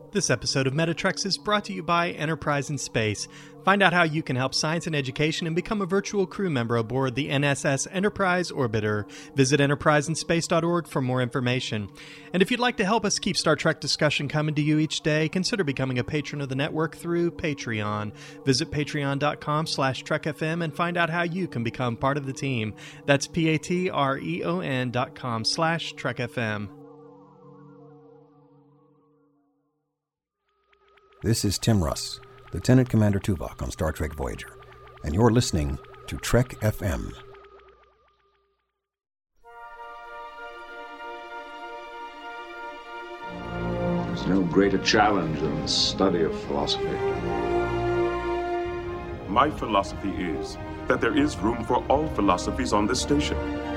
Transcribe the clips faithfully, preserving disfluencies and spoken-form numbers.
This episode of Metatrex is brought to you by Enterprise in Space. Find out how you can help science and education and become a virtual crew member aboard the N S S Enterprise Orbiter. Visit enterprise in space dot org for more information. And if you'd like to help us keep Star Trek discussion coming to you each day, consider becoming a patron of the network through Patreon. Visit patreon.com slash trekfm and find out how you can become part of the team. That's P-A-T-R-E-O-N dot com slash trekfm. This is Tim Russ, Lieutenant Commander Tuvok on Star Trek Voyager, and you're listening to Trek F M. There's no greater challenge than the study of philosophy. My philosophy is that there is room for all philosophies on this station.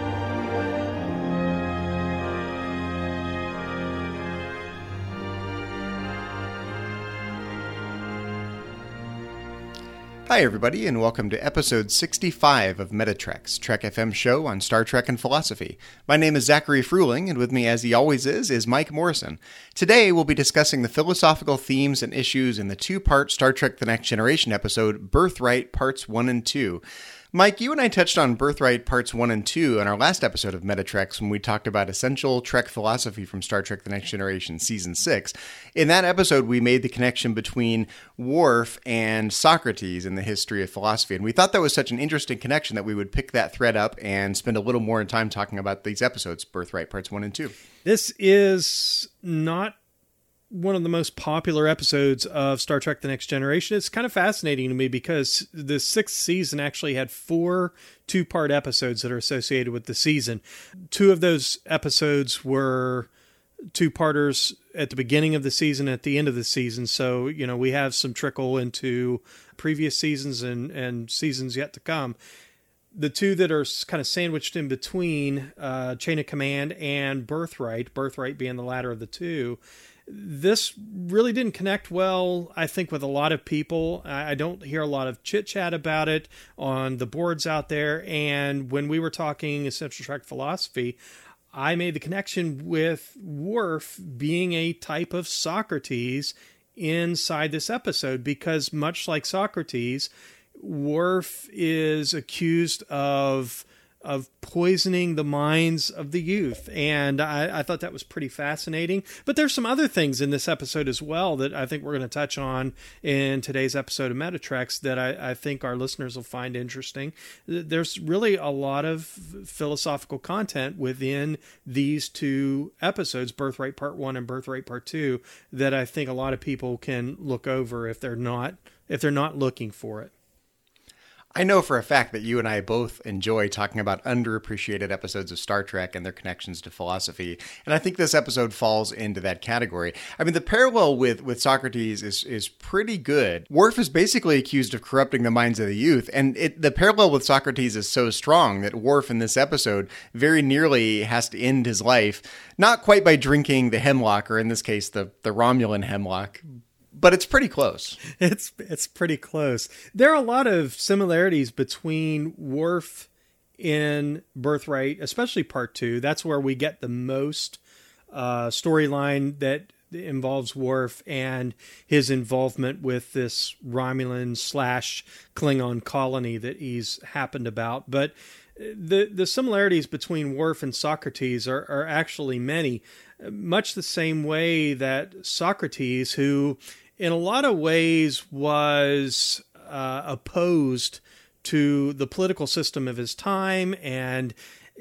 Hi everybody, and welcome to episode sixty-five of Metatrex, Trek F M show on Star Trek and philosophy. My name is Zachary Fruhling, and with me as he always is, is Mike Morrison. Today we'll be discussing the philosophical themes and issues in the two-part Star Trek The Next Generation episode, Birthright Parts one and two. Mike, you and I touched on Birthright Parts one and two in our last episode of Metatrex when we talked about essential Trek philosophy from Star Trek The Next Generation Season six. In that episode, we made the connection between Worf and Socrates in the history of philosophy, and we thought that was such an interesting connection that we would pick that thread up and spend a little more time talking about these episodes, Birthright Parts one and two. This is not one of the most popular episodes of Star Trek The Next Generation. It's kind of fascinating to me because the sixth season actually had four two-part episodes that are associated with the season. Two of those episodes were two-parters at the beginning of the season, at the end of the season. So, you know, we have some trickle into previous seasons and, and seasons yet to come. The two that are kind of sandwiched in between, uh, Chain of Command and Birthright, Birthright being the latter of the two, this really didn't connect well, I think, with a lot of people. I don't hear a lot of chit-chat about it on the boards out there. And when we were talking Essential Trek philosophy, I made the connection with Worf being a type of Socrates inside this episode, because much like Socrates, Worf is accused of of poisoning the minds of the youth. And I, I thought that was pretty fascinating. But there's some other things in this episode as well that I think we're going to touch on in today's episode of Metatrex that I, I think our listeners will find interesting. There's really a lot of philosophical content within these two episodes, Birthright Part one and Birthright Part two, that I think a lot of people can look over if they're not, if they're not looking for it. I know for a fact that you and I both enjoy talking about underappreciated episodes of Star Trek and their connections to philosophy, and I think this episode falls into that category. I mean, the parallel with, with Socrates is is pretty good. Worf is basically accused of corrupting the minds of the youth, and it, the parallel with Socrates is so strong that Worf in this episode very nearly has to end his life, not quite by drinking the hemlock, or in this case, the, the Romulan hemlock, but it's pretty close. It's it's pretty close. There are a lot of similarities between Worf in Birthright, especially Part two. That's where we get the most uh, storyline that involves Worf and his involvement with this Romulan slash Klingon colony that he's happened about. But the the similarities between Worf and Socrates are, are actually many, much the same way that Socrates, who in a lot of ways was uh, opposed to the political system of his time, and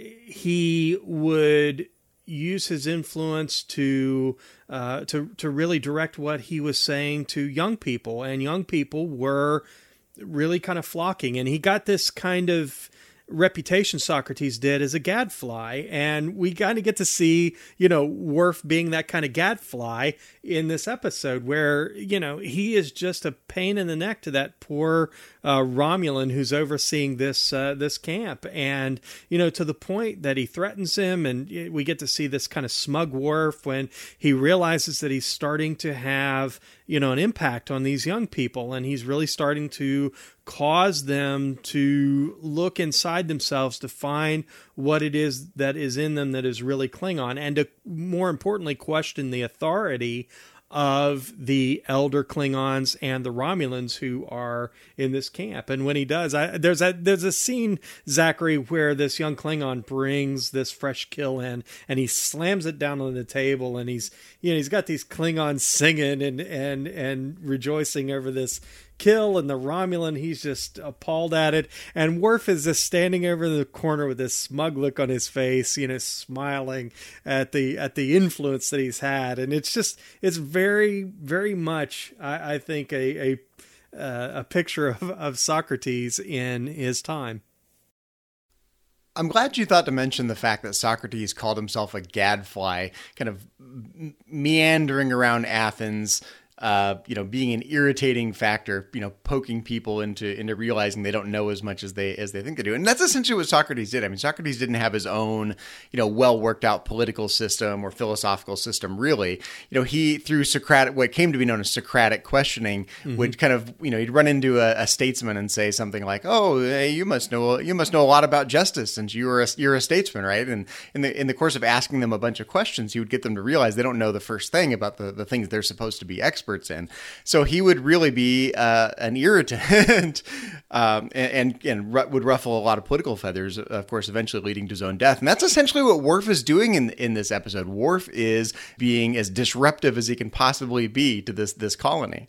he would use his influence to uh, to to really direct what he was saying to young people, and young people were really kind of flocking, and he got this kind of reputation, Socrates did, as a gadfly, and we kind of get to see, you know, Worf being that kind of gadfly in this episode, where, you know, he is just a pain in the neck to that poor uh, Romulan who's overseeing this uh, this camp, and, you know, to the point that he threatens him, and we get to see this kind of smug Worf when he realizes that he's starting to have, you know, an impact on these young people, and he's really starting to cause them to look inside themselves to find what it is that is in them that is really Klingon, and to, more importantly, question the authority of the elder Klingons and the Romulans who are in this camp. And when he does, I, there's a there's a scene, Zachary, where this young Klingon brings this fresh kill in, and he slams it down on the table, and he's you know he's got these Klingons singing and and and rejoicing over this kill, and the Romulan, he's just appalled at it, and Worf is just standing over in the corner with this smug look on his face, you know, smiling at the at the influence that he's had. And it's just it's very very much I, I think a a, uh, a picture of, of Socrates in his time. I'm glad you thought to mention the fact that Socrates called himself a gadfly, kind of meandering around Athens, Uh, you know, being an irritating factor, you know, poking people into into realizing they don't know as much as they as they think they do. And that's essentially what Socrates did. I mean, Socrates didn't have his own, you know, well worked out political system or philosophical system, really. You know, he, through Socratic, what came to be known as Socratic questioning, mm-hmm. would kind of, you know, he'd run into a, a statesman and say something like, "Oh, hey, you must know you must know a lot about justice since you're a, you're a statesman, right?" And in the in the course of asking them a bunch of questions, he would get them to realize they don't know the first thing about the, the things they're supposed to be experts in. So he would really be uh, an irritant um, and, and, and would ruffle a lot of political feathers, of course, eventually leading to his own death. And that's essentially what Worf is doing in, in this episode. Worf is being as disruptive as he can possibly be to this, this colony.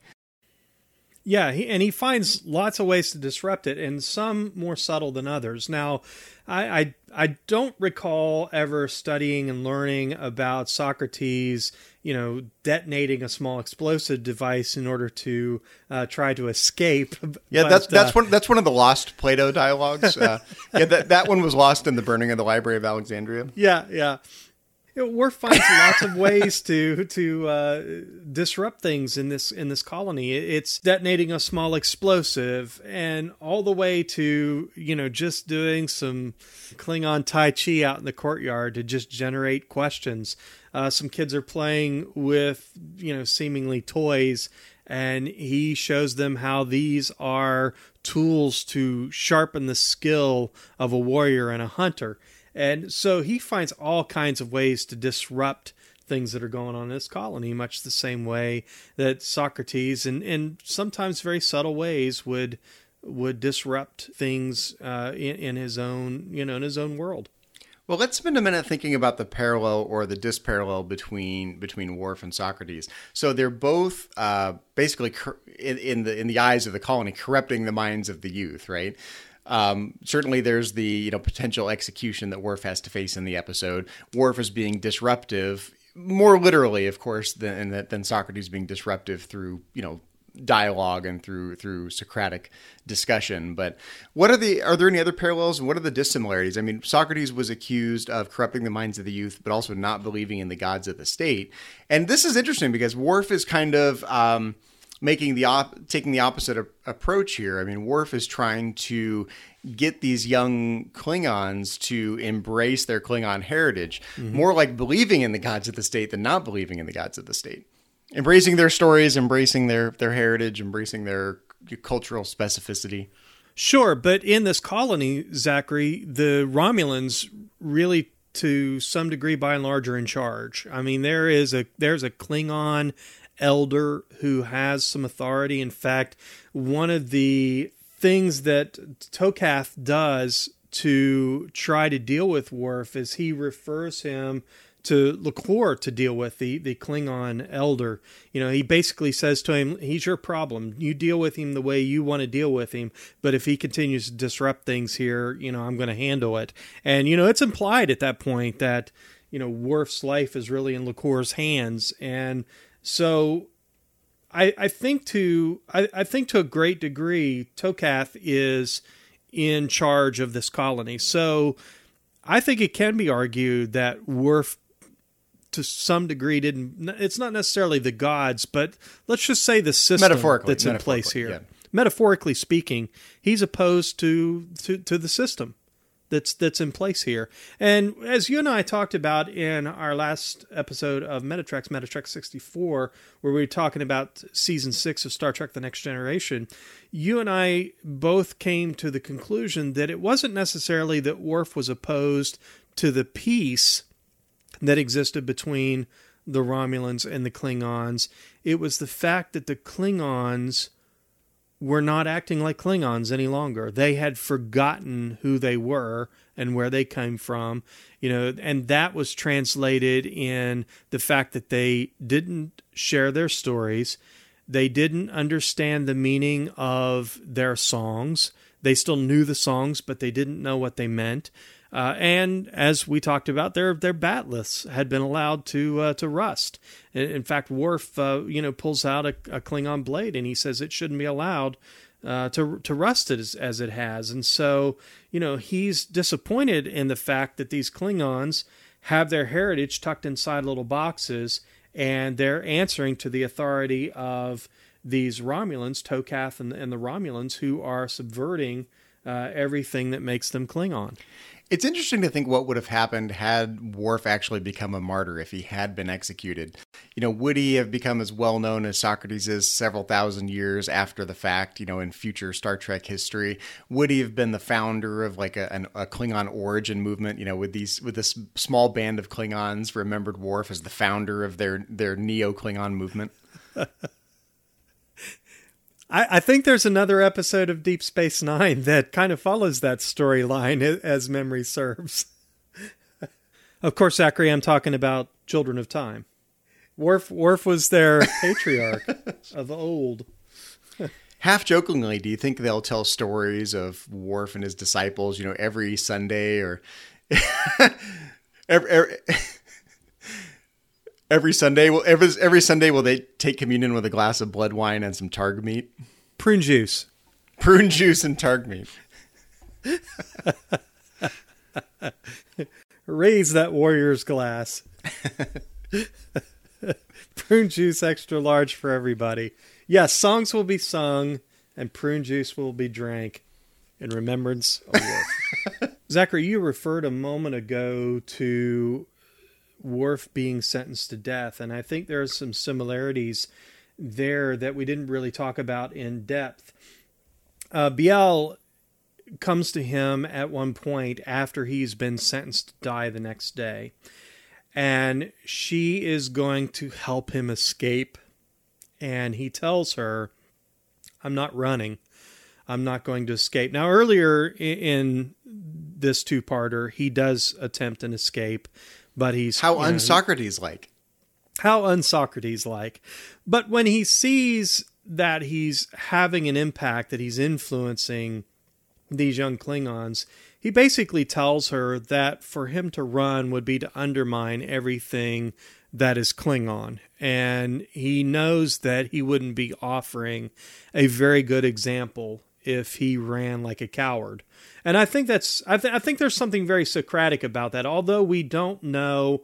Yeah, he, and he finds lots of ways to disrupt it, and some more subtle than others. Now, I, I I don't recall ever studying and learning about Socrates, you know, detonating a small explosive device in order to uh, try to escape. Yeah, but, that's that's uh, one that's one of the lost Plato dialogues. Uh, yeah, that that one was lost in the burning of the Library of Alexandria. Yeah, yeah. You know, Worf finds lots of ways to to uh, disrupt things in this in this colony. It's detonating a small explosive, and all the way to, you know, just doing some Klingon Tai Chi out in the courtyard to just generate questions. Uh, some kids are playing with, you know, seemingly toys, and he shows them how these are tools to sharpen the skill of a warrior and a hunter. And so he finds all kinds of ways to disrupt things that are going on in this colony, much the same way that Socrates, in, in sometimes very subtle ways, would would disrupt things uh, in, in his own, you know, in his own world. Well, let's spend a minute thinking about the parallel or the disparallel between between Worf and Socrates. So they're both uh, basically cor- in, in the in the eyes of the colony, corrupting the minds of the youth, right? Um, certainly there's the, you know, potential execution that Worf has to face in the episode. Worf is being disruptive, more literally, of course, than, than Socrates being disruptive through, you know, dialogue and through, through Socratic discussion. But what are the, are there any other parallels, and what are the dissimilarities? I mean, Socrates was accused of corrupting the minds of the youth, but also not believing in the gods of the state. And this is interesting because Worf is kind of, um, making the op- taking the opposite a- approach here. I mean, Worf is trying to get these young Klingons to embrace their Klingon heritage, mm-hmm. more like believing in the gods of the state than not believing in the gods of the state. Embracing their stories, embracing their, their heritage, embracing their cultural specificity. Sure, but in this colony, Zachary, the Romulans really, to some degree, by and large, are in charge. I mean, there is a there's a Klingon elder who has some authority. In fact, one of the things that Tokath does to try to deal with Worf is he refers him to Lakor to deal with, the, the Klingon elder. You know, he basically says to him, he's your problem. You deal with him the way you want to deal with him. But if he continues to disrupt things here, you know, I'm going to handle it. And, you know, it's implied at that point that, you know, Worf's life is really in Lakor's hands. And so I, I think to I, I think to a great degree, Tokath is in charge of this colony. So I think it can be argued that Worf, to some degree, didn't. It's not necessarily the gods, but let's just say the system metaphorically, that's in place here. Yeah. Metaphorically speaking, he's opposed to, to to the system that's that's in place here. And as you and I talked about in our last episode of Metatrex, Metatrex sixty-four, where we were talking about season six of Star Trek The Next Generation, you and I both came to the conclusion that it wasn't necessarily that Worf was opposed to the peace that existed between the Romulans and the Klingons. It was the fact that the Klingons were not acting like Klingons any longer. They had forgotten who they were and where they came from, you know, and that was translated in the fact that they didn't share their stories. They didn't understand the meaning of their songs. They still knew the songs, but they didn't know what they meant. Uh, and as we talked about, their their bat'leths had been allowed to uh, to rust. In, in fact, Worf, uh, you know, pulls out a, a Klingon blade, and he says it shouldn't be allowed uh, to to rust it as, as it has. And so, you know, he's disappointed in the fact that these Klingons have their heritage tucked inside little boxes, and they're answering to the authority of these Romulans, Tokath and, and the Romulans, who are subverting uh, everything that makes them Klingon. It's interesting to think what would have happened had Worf actually become a martyr if he had been executed. You know, would he have become as well known as Socrates is several thousand years after the fact, you know, in future Star Trek history? Would he have been the founder of like a, an, a Klingon origin movement, you know, with these with this small band of Klingons remembered Worf as the founder of their, their Neo-Klingon movement? I think there's another episode of Deep Space Nine that kind of follows that storyline as memory serves. Of course, Zachary, I'm talking about Children of Time. Worf, Worf was their patriarch of old. Half jokingly, do you think they'll tell stories of Worf and his disciples, you know, every Sunday or every, every, every Sunday? Will every, every Sunday will they take communion with a glass of blood wine and some targ meat? Prune juice. Prune juice and targ meat. Raise that warrior's glass. Prune juice extra large for everybody. Yes, songs will be sung and prune juice will be drank in remembrance of Worf. Zachary, you referred a moment ago to Worf being sentenced to death, and I think there are some similarities there that we didn't really talk about in depth. Uh, Biel comes to him at one point after he's been sentenced to die the next day, and she is going to help him escape, and he tells her, I'm not running. I'm not going to escape. Now, earlier in this two-parter, he does attempt an escape, but he's... How un-Socrates-like. How un-Socrates-like. But when he sees that he's having an impact, that he's influencing these young Klingons, he basically tells her that for him to run would be to undermine everything that is Klingon. And he knows that he wouldn't be offering a very good example if he ran like a coward. And I think that's I, th- I think there's something very Socratic about that. Although we don't know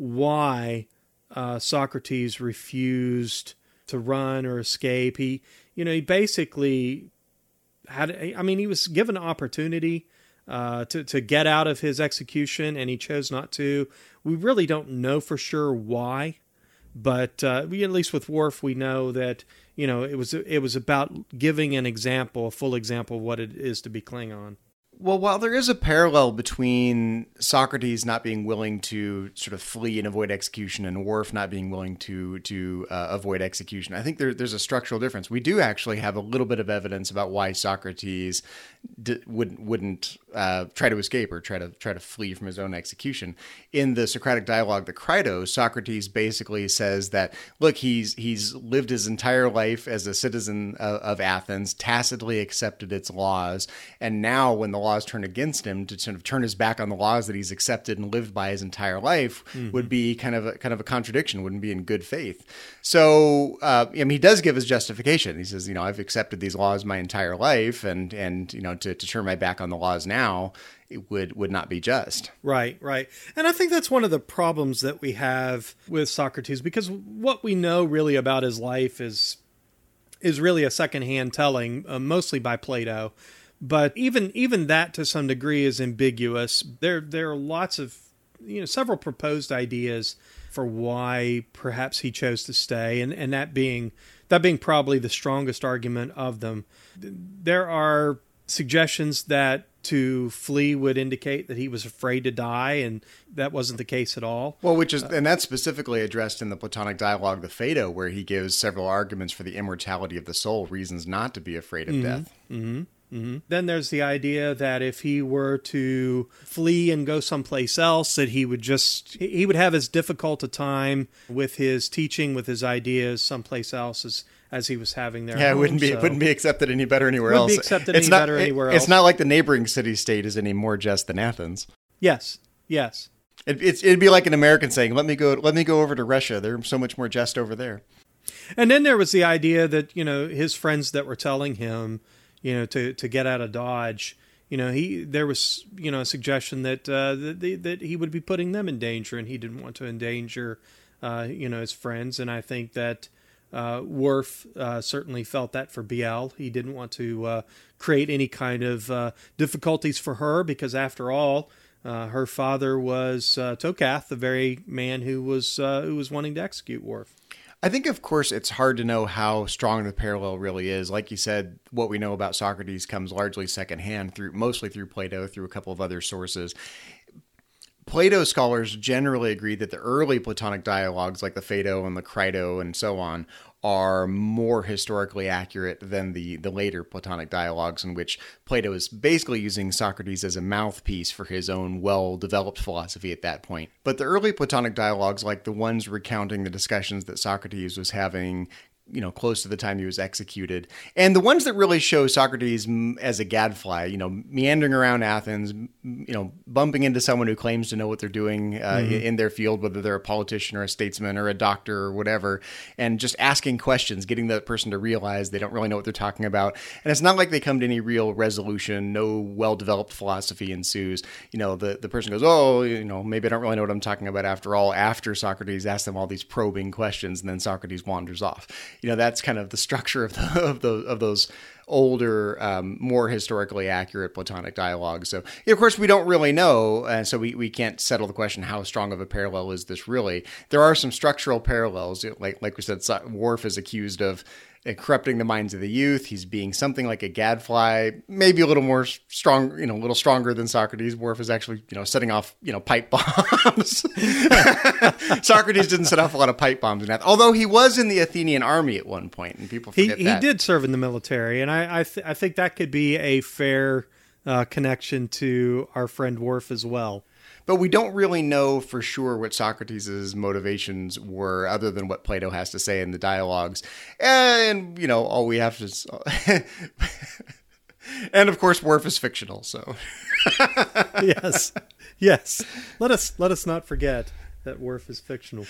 why uh, Socrates refused to run or escape, he you know he basically had. I mean, he was given an opportunity uh, to to get out of his execution, and he chose not to. We really don't know for sure why, but uh, we, at least with Worf, we know that you know it was it was about giving an example, a full example of what it is to be Klingon. Well, while there is a parallel between Socrates not being willing to sort of flee and avoid execution and Worf not being willing to to uh, avoid execution, I think there, there's a structural difference. We do actually have a little bit of evidence about why Socrates d- wouldn't wouldn't uh, try to escape or try to try to flee from his own execution. In the Socratic dialogue, the Crito, Socrates basically says that, look, he's he's lived his entire life as a citizen of, of Athens, tacitly accepted its laws, and now when the laws turn against him, to sort of turn his back on the laws that he's accepted and lived by his entire life mm-hmm. would be kind of a, kind of a contradiction, wouldn't be in good faith. So, uh, I mean, he does give his justification. He says, you know, I've accepted these laws my entire life, and and you know, to, to turn my back on the laws now, it would would not be just. Right, right. And I think that's one of the problems that we have with Socrates, because what we know really about his life is is really a secondhand telling, uh, mostly by Plato. But even even that to some degree is ambiguous. There there are lots of, you know, several proposed ideas for why perhaps he chose to stay, and, and that being that being probably the strongest argument of them. There are suggestions that to flee would indicate that he was afraid to die, and that wasn't the case at all. Well, which is, and that's specifically addressed in the Platonic dialogue, the Phaedo, where he gives several arguments for the immortality of the soul, reasons not to be afraid of mm-hmm. death. Mm-hmm. Mm-hmm. Then there's the idea that if he were to flee and go someplace else, that he would just, he would have as difficult a time with his teaching, with his ideas someplace else as, as he was having there. Yeah, home. it wouldn't be, so, it wouldn't be accepted any better anywhere wouldn't else. be accepted it's any not, better it, anywhere It's else. not like the neighboring city-state is any more just than Athens. Yes, yes. It, it's, it'd be like an American saying, let me go, let me go over to Russia. They're so much more just over there. And then there was the idea that, you know, his friends that were telling him, you know, to, to get out of Dodge, you know, he there was, you know, a suggestion that uh, that, they, that he would be putting them in danger, and he didn't want to endanger, uh, you know, his friends. And I think that uh, Worf uh, certainly felt that for Biel. He didn't want to uh, create any kind of uh, difficulties for her, because after all, uh, her father was uh, Tokath, the very man who was uh, who was wanting to execute Worf. I think, of course, it's hard to know how strong the parallel really is. Like you said, what we know about Socrates comes largely secondhand, through mostly through Plato, through a couple of other sources. Plato scholars generally agree that the early Platonic dialogues, like the Phaedo and the Crito and so on, are more historically accurate than the, the later Platonic dialogues, in which Plato is basically using Socrates as a mouthpiece for his own well-developed philosophy at that point. But the early Platonic dialogues, like the ones recounting the discussions that Socrates was having, you know, close to the time he was executed, and the ones that really show Socrates as a gadfly, you know, meandering around Athens, you know, bumping into someone who claims to know what they're doing uh, mm-hmm. in their field, whether they're a politician or a statesman or a doctor or whatever, and just asking questions, getting that person to realize they don't really know what they're talking about. And it's not like they come to any real resolution. No well-developed philosophy ensues. You know, the, the person goes, oh, you know, maybe I don't really know what I'm talking about after all, after Socrates asked them all these probing questions, and then Socrates wanders off. You know, that's kind of the structure of, the, of those of those older, um, more historically accurate Platonic dialogues. So, you know, of course, we don't really know, and so we, we can't settle the question, how strong of a parallel is this really? There are some structural parallels. Like like we said, Worf is accused of corrupting the minds of the youth. He's being something like a gadfly, maybe a little more strong, you know, a little stronger than Socrates. Worf is actually, you know, setting off, you know, pipe bombs. Socrates didn't set off a lot of pipe bombs in that, although he was in the Athenian army at one point, and people forget he, that. He did serve in the military, and I I, th- I think that could be a fair uh, connection to our friend Worf as well. But we don't really know for sure what Socrates' motivations were, other than what Plato has to say in the dialogues. And, you know, all we have to... and, of course, Worf is fictional, so... yes, yes. Let us let us not forget that Worf is fictional.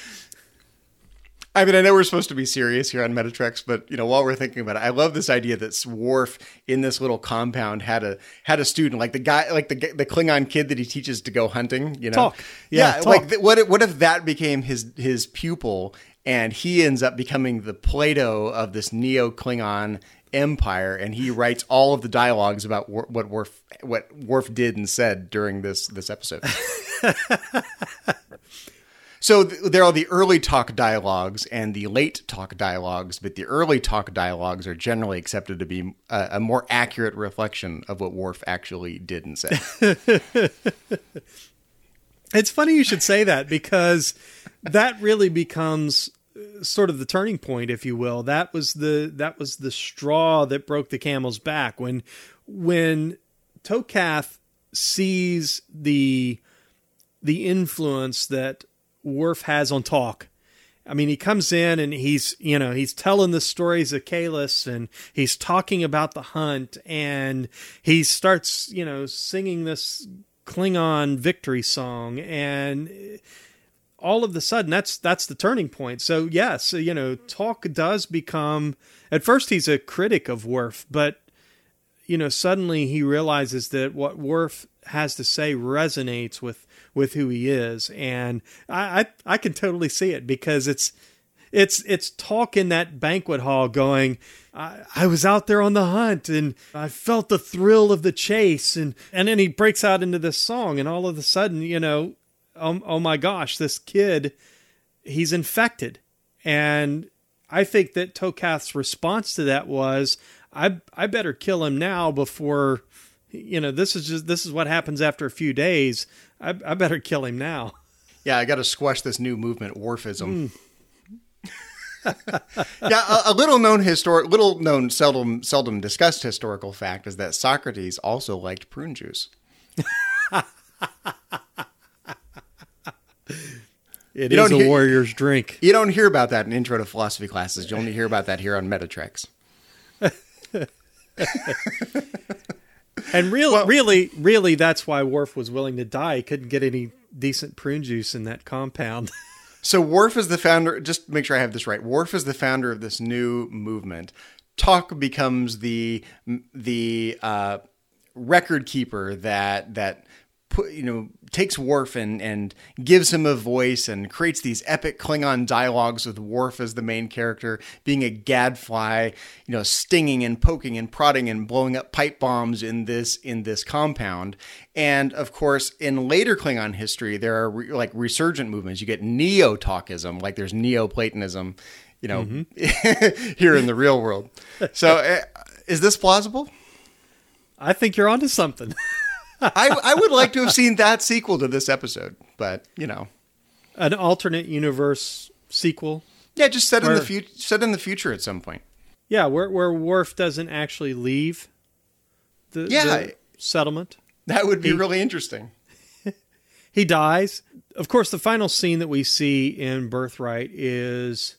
I mean, I know we're supposed to be serious here on Metatrex, but, you know, while we're thinking about it, I love this idea that Worf in this little compound had a had a student, like the guy, like the the Klingon kid that he teaches to go hunting, you know? Talk. Yeah, yeah talk. like th- what if, what if that became his his pupil, and he ends up becoming the Plato of this Neo-Klingon empire, and he writes all of the dialogues about Wor- what Worf what Worf did and said during this this episode. So th- there are the early talk dialogues and the late talk dialogues, but the early talk dialogues are generally accepted to be a, a more accurate reflection of what Worf actually did and said. It's funny you should say that, because that really becomes sort of the turning point, if you will. That was the that was the straw that broke the camel's back when when Tokath sees the the influence that Worf has on talk. I mean, he comes in and he's, you know, he's telling the stories of Kahless, and he's talking about the hunt, and he starts, you know, singing this Klingon victory song, and all of a sudden that's that's the turning point. So yes, you know, talk does become, at first he's a critic of Worf, but you know, suddenly he realizes that what Worf has to say resonates with with who he is, and I, I I can totally see it, because it's it's it's talk in that banquet hall going, I, I was out there on the hunt, and I felt the thrill of the chase, and and then he breaks out into this song, and all of a sudden, you know, oh, oh my gosh, this kid, he's infected. And I think that Tokath's response to that was, I I better kill him now before, you know, this is just this is what happens after a few days. I, I better kill him now. Yeah, I got to squash this new movement, Worfism. Mm. yeah, a, a little known historic, little known, seldom seldom discussed historical fact is that Socrates also liked prune juice. It you is a hear, warrior's drink. You don't hear about that in intro to philosophy classes. You only hear about that here on Metatrex. And real, well, really, really, that's why Worf was willing to die. He couldn't get any decent prune juice in that compound. So Worf is the founder, just to make sure I have this right, Worf is the founder of this new movement. Talk becomes the the uh, record keeper that that put, you know, takes Worf and, and gives him a voice and creates these epic Klingon dialogues with Worf as the main character, being a gadfly, you know, stinging and poking and prodding and blowing up pipe bombs in this in this compound. And of course, in later Klingon history, there are re- like resurgent movements. You get Neo-Talkism, like there's Neoplatonism, you know, mm-hmm. here in the real world. So uh, is this plausible? I think you're onto something. I, I would like to have seen that sequel to this episode, but you know, an alternate universe sequel. Yeah, just set where, in the future. Set in the future at some point. Yeah, where where Worf doesn't actually leave the, yeah. the settlement. That would be he, really interesting. He dies. Of course, the final scene that we see in Birthright is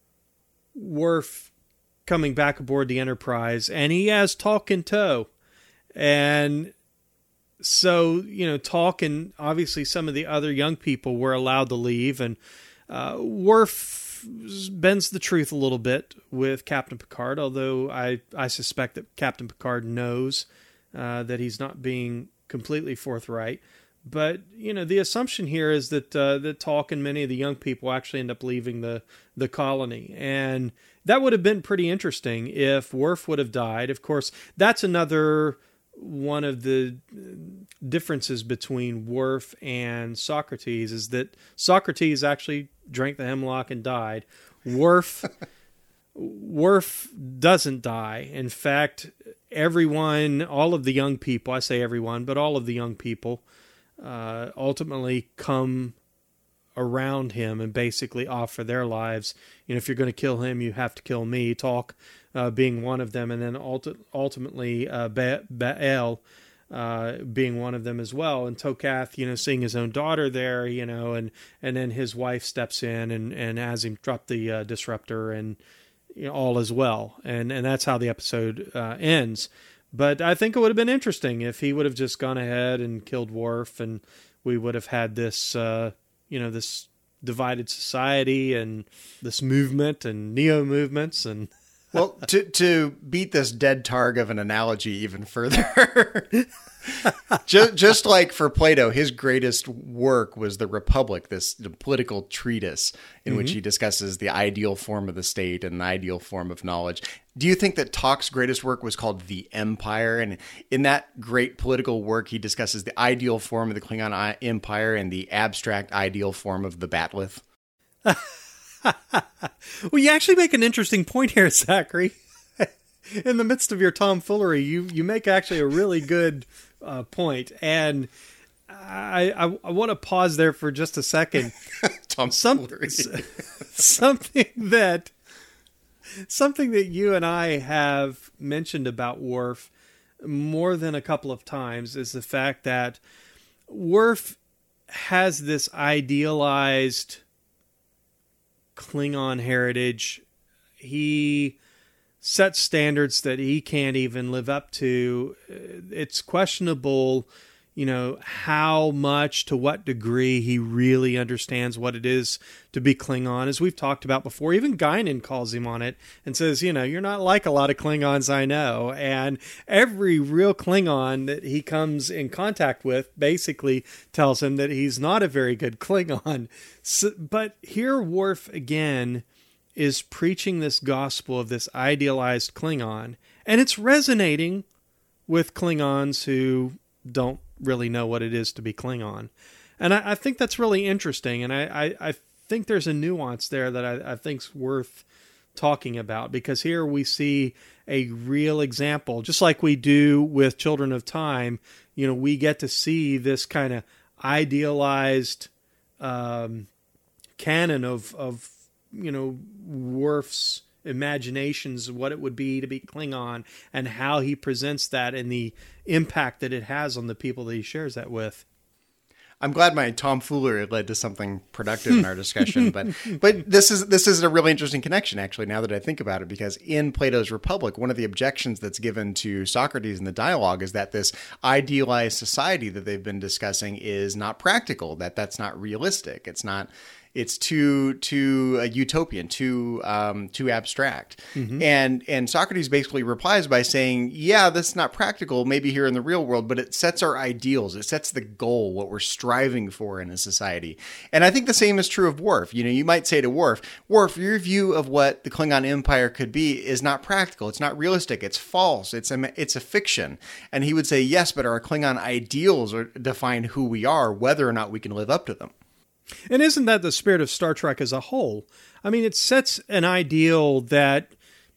Worf coming back aboard the Enterprise, and he has Talk in tow, and so, you know, Talk and obviously some of the other young people were allowed to leave, and uh, Worf bends the truth a little bit with Captain Picard, although I, I suspect that Captain Picard knows uh, that he's not being completely forthright. But, you know, the assumption here is that uh, that Talk and many of the young people actually end up leaving the, the colony. And that would have been pretty interesting if Worf would have died. Of course, that's another one of the differences between Worf and Socrates is that Socrates actually drank the hemlock and died. Worf, Worf doesn't die. In fact, everyone, all of the young people, I say everyone, but all of the young people uh, ultimately come around him and basically offer their lives. You know, if you're going to kill him, you have to kill me. Talk uh, being one of them, and then ulti- ultimately uh, ba- Bael uh, being one of them as well. And Tokath, you know, seeing his own daughter there, you know, and, and then his wife steps in and, and has him drop the uh, disruptor and, you know, all is well. And, and that's how the episode uh, ends. But I think it would have been interesting if he would have just gone ahead and killed Worf, and we would have had this, uh, you know, this divided society and this movement and neo movements. And well, to to beat this dead targ of an analogy even further, just, just like for Plato, his greatest work was the Republic, this political treatise in mm-hmm. which he discusses the ideal form of the state and the ideal form of knowledge. Do you think that Talk's greatest work was called The Empire? And in that great political work, he discusses the ideal form of the Klingon Empire and the abstract ideal form of the Bat'leth? Well, you actually make an interesting point here, Zachary. In the midst of your tomfoolery, you, you make actually a really good uh, point. And I, I, I want to pause there for just a second. Tomfoolery. Some, something that... Something that you and I have mentioned about Worf more than a couple of times is the fact that Worf has this idealized Klingon heritage. He sets standards that he can't even live up to. It's questionable, you know, how much, to what degree he really understands what it is to be Klingon. As we've talked about before, even Guinan calls him on it and says, you know, you're not like a lot of Klingons I know. And every real Klingon that he comes in contact with basically tells him that he's not a very good Klingon. So, but here Worf again is preaching this gospel of this idealized Klingon, and it's resonating with Klingons who don't really know what it is to be Klingon. And I, I think that's really interesting. And I, I, I think there's a nuance there that I, I think's worth talking about, because here we see a real example, just like we do with Children of Time. You know, we get to see this kind of idealized um, canon of, of, you know, Worf's imaginations of what it would be to be Klingon, and how he presents that and the impact that it has on the people that he shares that with. I'm glad my tomfoolery led to something productive in our discussion, but but this is this is a really interesting connection, actually, now that I think about it, because in Plato's Republic, one of the objections that's given to Socrates in the dialogue is that this idealized society that they've been discussing is not practical, that that's not realistic. It's not. It's too too uh, utopian, too um, too abstract, mm-hmm. and and Socrates basically replies by saying, "Yeah, that's not practical, maybe here in the real world, but it sets our ideals, it sets the goal, what we're striving for in a society." And I think the same is true of Worf. You know, you might say to Worf, "Worf, your view of what the Klingon Empire could be is not practical. It's not realistic. It's false. It's a it's a fiction." And he would say, "Yes, but our Klingon ideals are define who we are, whether or not we can live up to them." And isn't that the spirit of Star Trek as a whole? I mean, it sets an ideal that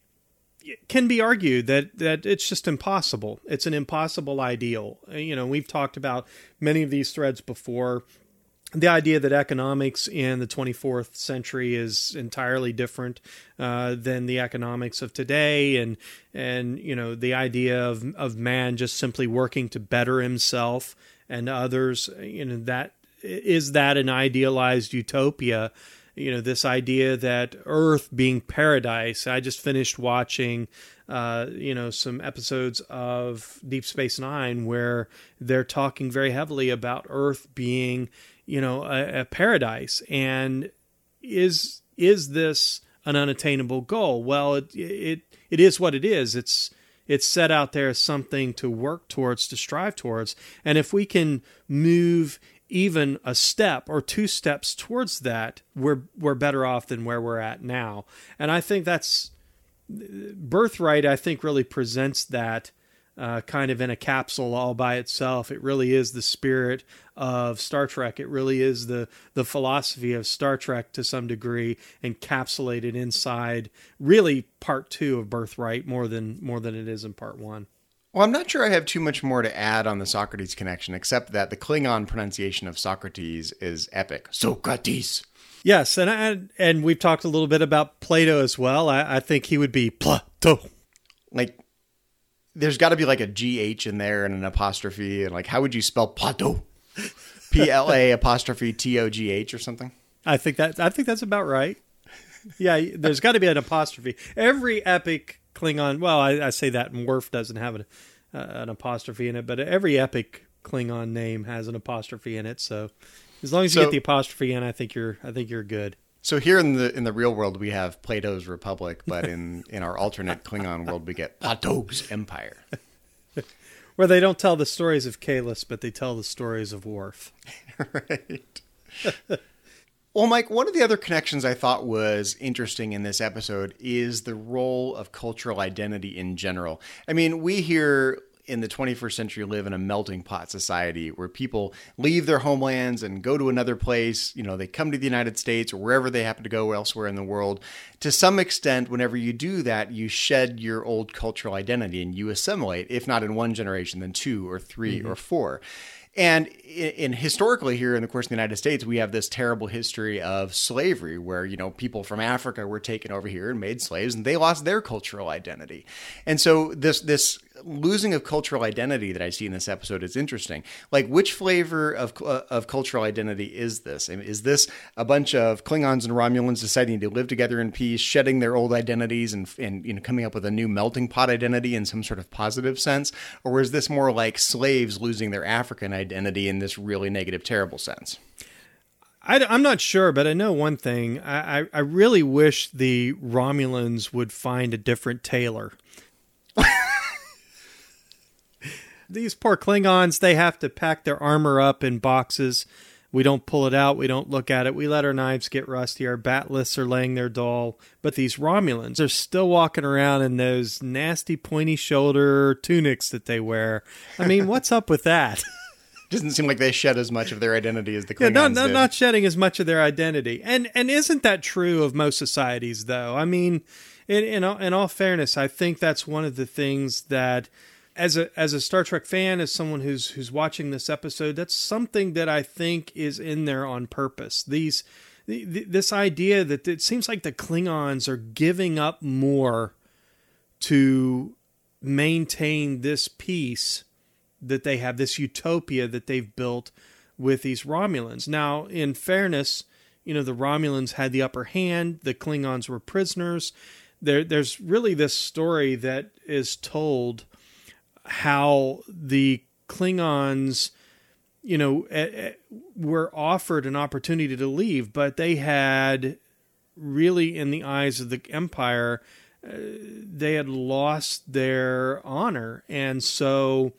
can be argued that, that it's just impossible. It's an impossible ideal. You know, we've talked about many of these threads before. The idea that economics in the twenty-fourth century is entirely different uh, than the economics of today, and and you know, the idea of of man just simply working to better himself and others. You know, that. Is that an idealized utopia? You know, this idea that Earth being paradise. I just finished watching, uh, you know, some episodes of Deep Space Nine where they're talking very heavily about Earth being, you know, a, a paradise. And is is this an unattainable goal? Well, it it it is what it is. It's It's set out there as something to work towards, to strive towards. And if we can move even a step or two steps towards that, we're we're better off than where we're at now. And I think that's Birthright, I think, really presents that uh, kind of in a capsule all by itself. It really is the spirit of Star Trek. It really is the the philosophy of Star Trek to some degree, encapsulated inside really part two of Birthright more than more than it is in part one. Well, I'm not sure I have too much more to add on the Socrates connection, except that the Klingon pronunciation of Socrates is epic. Socrates. Yes, and I, and we've talked a little bit about Plato as well. I, I think he would be Plato. Like, there's got to be like a G H in there and an apostrophe. And like, how would you spell Plato? P L A apostrophe T O G H or something? I think that I think that's about right. Yeah, there's got to be an apostrophe. Every epic Klingon, well, I, I say that, and Worf doesn't have an, uh, an apostrophe in it, but every epic Klingon name has an apostrophe in it. So as long as you so, get the apostrophe in, I think you're I think you're good. So here in the in the real world, we have Plato's Republic, but in, in our alternate Klingon world, we get Plato's Empire. Where they don't tell the stories of Kahless, but they tell the stories of Worf. Right. Well, Mike, one of the other connections I thought was interesting in this episode is the role of cultural identity in general. I mean, we here in the twenty-first century live in a melting pot society where people leave their homelands and go to another place. You know, they come to the United States or wherever they happen to go elsewhere in the world. To some extent, whenever you do that, you shed your old cultural identity and you assimilate, if not in one generation, then two or three mm-hmm. or four. And in, in historically here in the course of the United States, we have this terrible history of slavery where, you know, people from Africa were taken over here and made slaves and they lost their cultural identity. And so this this losing of cultural identity that I see in this episode is interesting. Like, which flavor of uh, of cultural identity is this? I mean, is this a bunch of Klingons and Romulans deciding to live together in peace, shedding their old identities and, and you know, coming up with a new melting pot identity in some sort of positive sense? Or is this more like slaves losing their African identity in this really negative, terrible sense? I, I'm not sure, but I know one thing. I, I, I really wish the Romulans would find a different tailor. These poor Klingons, they have to pack their armor up in boxes. We don't pull it out. We don't look at it. We let our knives get rusty. Our batliths are laying there dull. But these Romulans are still walking around in those nasty pointy shoulder tunics that they wear. I mean, what's up with that? Doesn't seem like they shed as much of their identity as the Klingons yeah, not, not, did. not shedding as much of their identity. And and isn't that true of most societies, though? I mean, in in all, in all fairness, I think that's one of the things that, as a as a Star Trek fan, as someone who's who's watching this episode, that's something that I think is in there on purpose. These the, the, this idea that it seems like the Klingons are giving up more to maintain this peace that they have, this utopia that they've built with these Romulans. Now, in fairness, you know, the Romulans had the upper hand, the Klingons were prisoners. There, there's really this story that is told how the Klingons, you know, were offered an opportunity to leave, but they had really, in the eyes of the Empire, uh, they had lost their honor. And so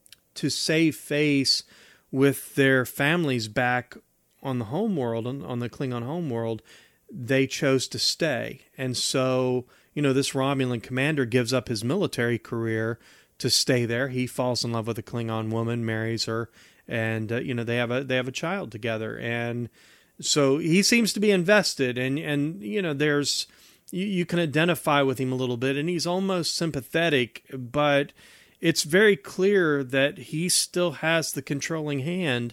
to save face with their families back on the homeworld, on, on the Klingon homeworld, they chose to stay. And so, you know, this Romulan commander gives up his military career to stay there. He falls in love with a Klingon woman, marries her, and uh, you know, they have a they have a child together. And so he seems to be invested, and and you know, there's you, you can identify with him a little bit, and he's almost sympathetic, but it's very clear that he still has the controlling hand,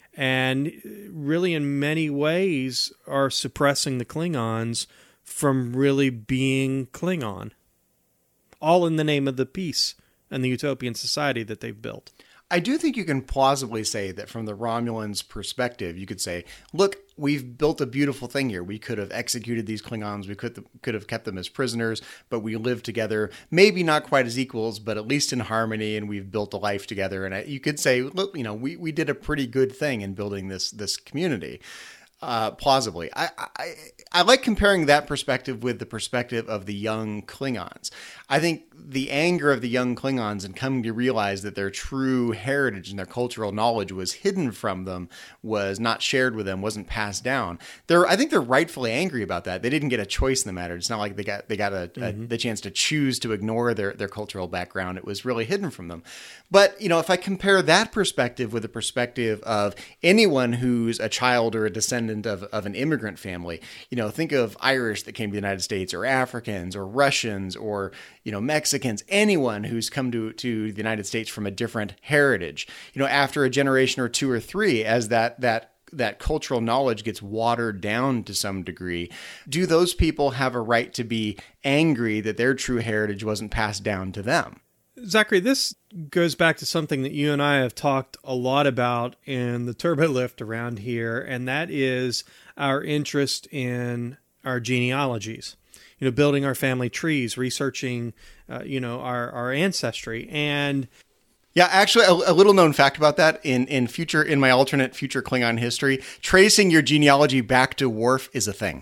and really in many ways are suppressing the Klingons from really being Klingon, all in the name of the peace and the utopian society that they've built. I do think you can plausibly say that from the Romulans' perspective, you could say, look, we've built a beautiful thing here. We could have executed these Klingons. We could could have kept them as prisoners, but we lived together, maybe not quite as equals, but at least in harmony, and we've built a life together. And I, you could say, look, you know, we, we did a pretty good thing in building this this community. Uh, plausibly. I, I I like comparing that perspective with the perspective of the young Klingons. I think the anger of the young Klingons and coming to realize that their true heritage and their cultural knowledge was hidden from them, was not shared with them, wasn't passed down. They're I think they're rightfully angry about that. They didn't get a choice in the matter. It's not like they got they got a, mm-hmm. a the chance to choose to ignore their their cultural background. It was really hidden from them. But, you know, if I compare that perspective with the perspective of anyone who's a child or a descendant Of, of an immigrant family, you know, think of Irish that came to the United States, or Africans, or Russians, or, you know, Mexicans, anyone who's come to, to the United States from a different heritage, you know, after a generation or two or three, as that, that, that cultural knowledge gets watered down to some degree, do those people have a right to be angry that their true heritage wasn't passed down to them? Zachary, this goes back to something that you and I have talked a lot about in the Turbo Lift around here, and that is our interest in our genealogies. You know, building our family trees, researching, uh, you know, our, our ancestry. And yeah, actually, a, a little known fact about that in, in future, in my alternate future Klingon history, tracing your genealogy back to Worf is a thing.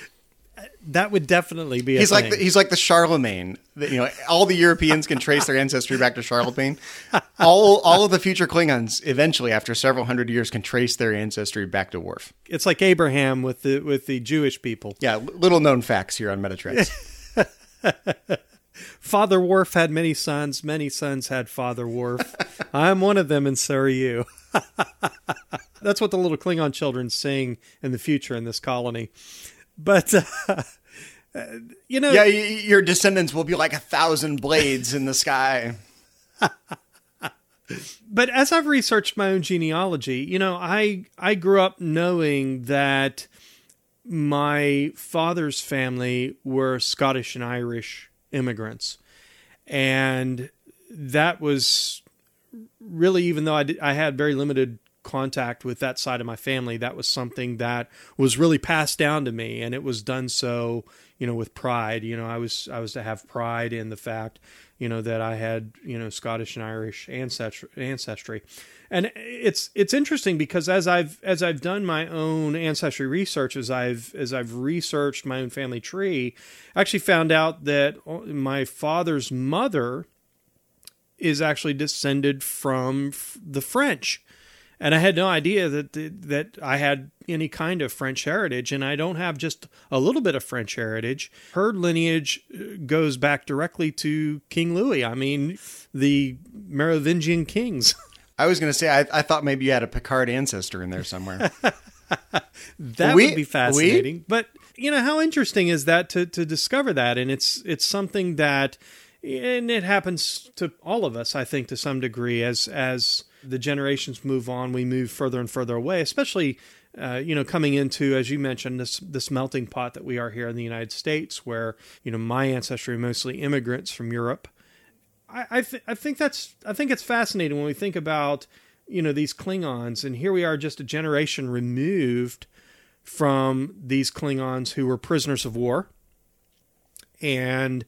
That would definitely be a he's thing. like the, he's like the Charlemagne. You know, all the Europeans can trace their ancestry back to Charlemagne. All all of the future Klingons, eventually, after several hundred years, can trace their ancestry back to Worf. It's like Abraham with the with the Jewish people. Yeah, little known facts here on Metatrex. Father Worf had many sons. Many sons had Father Worf. I'm one of them, and so are you. That's what the little Klingon children sing in the future in this colony. But, uh, you know... Yeah, your descendants will be like a thousand blades in the sky. But as I've researched my own genealogy, you know, I I grew up knowing that my father's family were Scottish and Irish immigrants. And that was really, even though I, did, I had very limited contact with that side of my family, that was something that was really passed down to me, and it was done so, you know, with pride. You know, I was I was to have pride in the fact, you know, that I had, you know, Scottish and Irish ancestry ancestry. And it's it's interesting because as I've as I've done my own ancestry research, as I've as I've researched my own family tree, I actually found out that my father's mother is actually descended from the French. And I had no idea that that I had any kind of French heritage, and I don't have just a little bit of French heritage. Her lineage goes back directly to King Louis. I mean, the Merovingian kings. I was going to say, I, I thought maybe you had a Picard ancestor in there somewhere. That Oui, would be fascinating. Oui. But, you know, how interesting is that to, to discover that? And it's it's something that, and it happens to all of us, I think, to some degree, as as the generations move on, we move further and further away, especially, uh, you know, coming into, as you mentioned, this this melting pot that we are here in the United States, where, you know, my ancestry, mostly immigrants from Europe. I I, th- I think that's I think it's fascinating when we think about, you know, these Klingons, and here we are just a generation removed from these Klingons who were prisoners of war. And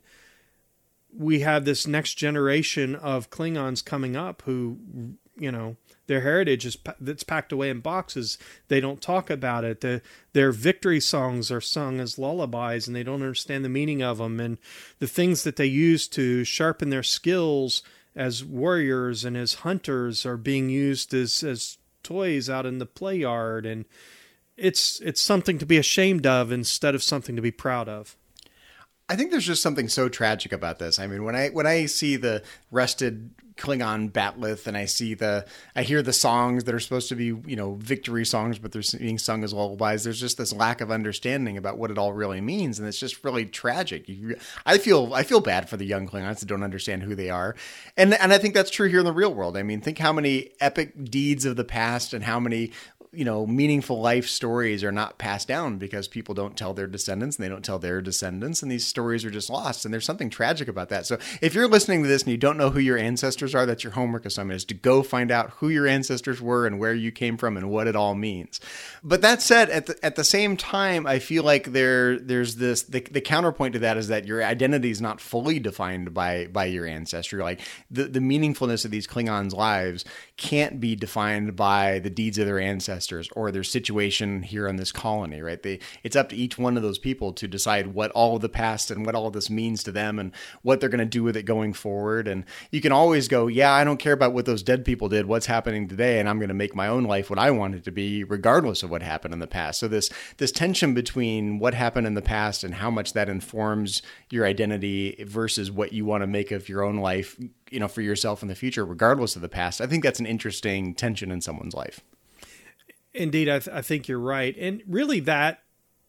we have this next generation of Klingons coming up who, you know, their heritage is that's packed away in boxes. They don't talk about it. The, their victory songs are sung as lullabies, and they don't understand the meaning of them. And the things that they use to sharpen their skills as warriors and as hunters are being used as, as toys out in the play yard. And it's, it's something to be ashamed of instead of something to be proud of. I think there's just something so tragic about this. I mean, when I, when I see the rested Klingon bat'leth and I see the, I hear the songs that are supposed to be, you know, victory songs, but they're being sung as lullabies. There's just this lack of understanding about what it all really means. And it's just really tragic. You, I feel, I feel bad for the young Klingons that don't understand who they are. And, and I think that's true here in the real world. I mean, think how many epic deeds of the past and how many, you know, meaningful life stories are not passed down because people don't tell their descendants and they don't tell their descendants, and these stories are just lost. And there's something tragic about that. So if you're listening to this and you don't know who your ancestors are, that's your homework assignment, is to go find out who your ancestors were and where you came from and what it all means. But that said, at the, at the same time, I feel like there there's this, the, the counterpoint to that is that your identity is not fully defined by, by your ancestry. Like the, the meaningfulness of these Klingons' lives can't be defined by the deeds of their ancestors or their situation here on this colony, right? They, it's up to each one of those people to decide what all of the past and what all of this means to them and what they're going to do with it going forward. And you can always go, yeah, I don't care about what those dead people did, what's happening today, and I'm going to make my own life what I want it to be, regardless of what happened in the past. So this, this tension between what happened in the past and how much that informs your identity versus what you want to make of your own life, you know, for yourself in the future, regardless of the past. I think that's an interesting tension in someone's life. Indeed, I, th- I think you're right. And really that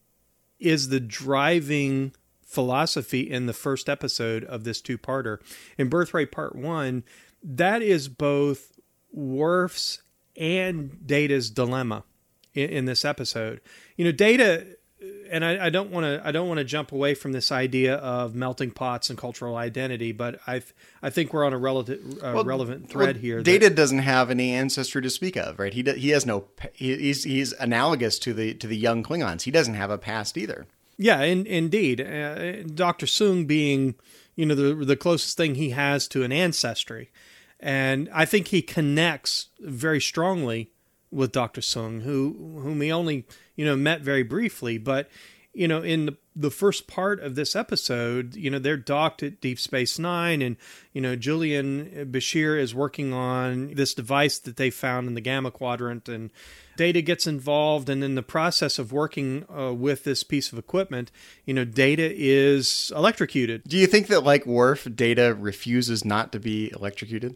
is the driving philosophy in the first episode of this two-parter. In Birthright Part one, that is both Worf's and Data's dilemma in, in this episode. You know, Data, and I, I don't want to I don't want to jump away from this idea of melting pots and cultural identity, but I I think we're on a relative uh, well, relevant thread well, here. Data that, doesn't have any ancestry to speak of, right? He do, he has no he, he's he's analogous to the to the young Klingons. He doesn't have a past either. Yeah, in, indeed. Uh, Doctor Soong being, you know, the the closest thing he has to an ancestry, and I think he connects very strongly with Doctor Soong, who whom he only, you know, met very briefly. But, you know, in the, the first part of this episode, you know, they're docked at Deep Space Nine, and, you know, Julian Bashir is working on this device that they found in the Gamma Quadrant, and Data gets involved. And in the process of working uh, with this piece of equipment, you know, Data is electrocuted. Do you think that, like Worf, Data refuses not to be electrocuted?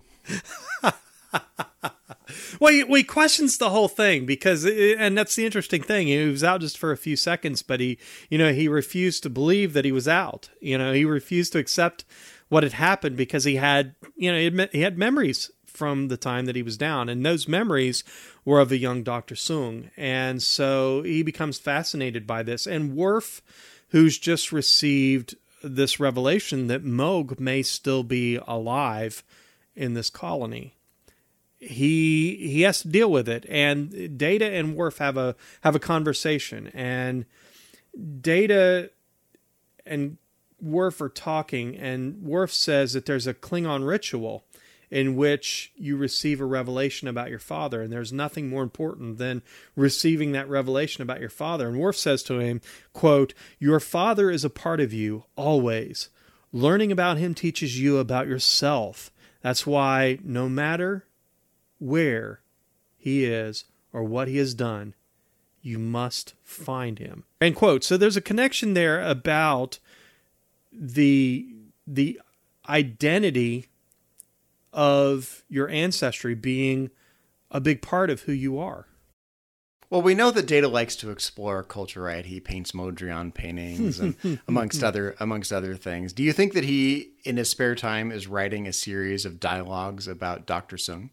Well, he, well, he questions the whole thing because, and that's the interesting thing. He was out just for a few seconds, but he, you know, he refused to believe that he was out. You know, he refused to accept what had happened because he had, you know, he had, he had memories from the time that he was down, and those memories were of a young Doctor Soong. And so he becomes fascinated by this. And Worf, who's just received this revelation that Mogh may still be alive in this colony, he he has to deal with it. And Data and Worf have a have a conversation, and Data and Worf are talking, and Worf says that there's a Klingon ritual in which you receive a revelation about your father, and there's nothing more important than receiving that revelation about your father. And Worf says to him, quote, "Your father is a part of you, always. Learning about him teaches you about yourself. That's why no matter where he is or what he has done, you must find him." End quote. So there's a connection there about the the identity of your ancestry being a big part of who you are. Well, we know that Data likes to explore culture, right? He paints Mondrian paintings and amongst other amongst other things. Do you think that he, in his spare time, is writing a series of dialogues about Doctor Soong?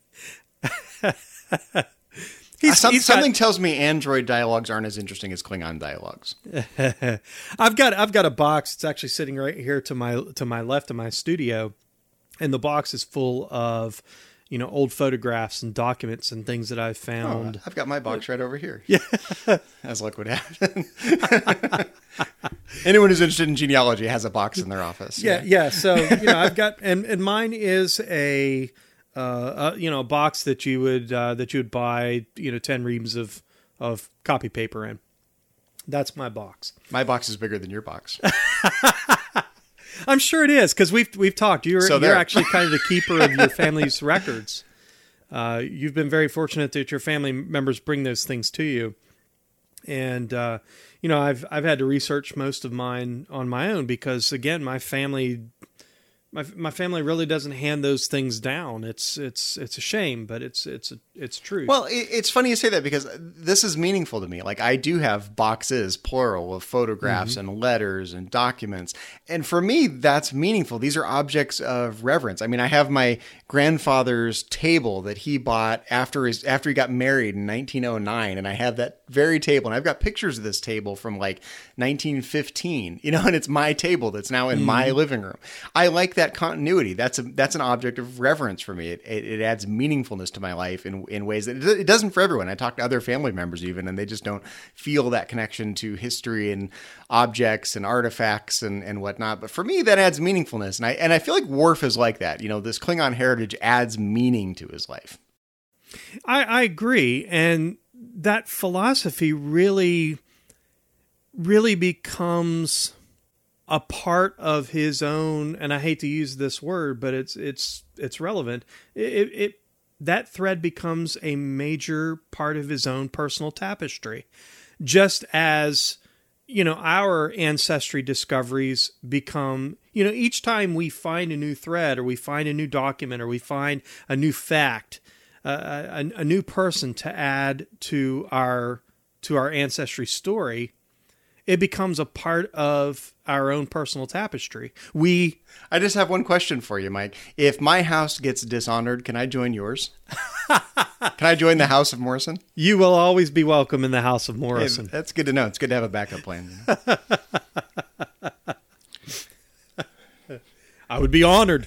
He's, Some, he's something got, tells me Android dialogues aren't as interesting as Klingon dialogues. I've got I've got a box. It's actually sitting right here to my to my left of my studio, and the box is full of, you know, old photographs and documents and things that I've found. Oh, I've got my box right over here. Yeah, as luck would have. Anyone who's interested in genealogy has a box in their office. Yeah, yeah. yeah. So you know, I've got and and mine is a. Uh, uh, you know, a box that you would uh, that you would buy, you know, ten reams of of copy paper in. That's my box. My box is bigger than your box. I'm sure it is, because we've we've talked. You're so you're actually kind of the keeper of your family's records. Uh, you've been very fortunate that your family members bring those things to you, and uh, you know, I've I've had to research most of mine on my own because, again, my family. My my family really doesn't hand those things down. It's it's it's a shame, but it's it's it's true. Well, it, it's funny you say that because this is meaningful to me. Like, I do have boxes, plural, of photographs mm-hmm. and letters and documents, and for me, that's meaningful. These are objects of reverence. I mean, I have my grandfather's table that he bought after his after he got married in nineteen oh nine, and I have that very table, and I've got pictures of this table from like nineteen fifteen. You know, and it's my table that's now in mm-hmm. my living room. I like that. That continuity, that's a that's an object of reverence for me. It, it it adds meaningfulness to my life in in ways that it, it doesn't for everyone. I talk to other family members even, and they just don't feel that connection to history and objects and artifacts and, and whatnot. But for me, that adds meaningfulness, and I and I feel like Worf is like that. You know, this Klingon heritage adds meaning to his life. I, I agree, and that philosophy really really becomes a part of his own, and I hate to use this word, but it's it's it's relevant. It, it that thread becomes a major part of his own personal tapestry, just as, you know, our ancestry discoveries become. You know, each time we find a new thread, or we find a new document, or we find a new fact, uh, a, a new person to add to our to our ancestry story, it becomes a part of our own personal tapestry. We, I just have one question for you, Mike. If my house gets dishonored, can I join yours? Can I join the House of Morrison? You will always be welcome in the House of Morrison. Hey, that's good to know. It's good to have a backup plan. I would be honored.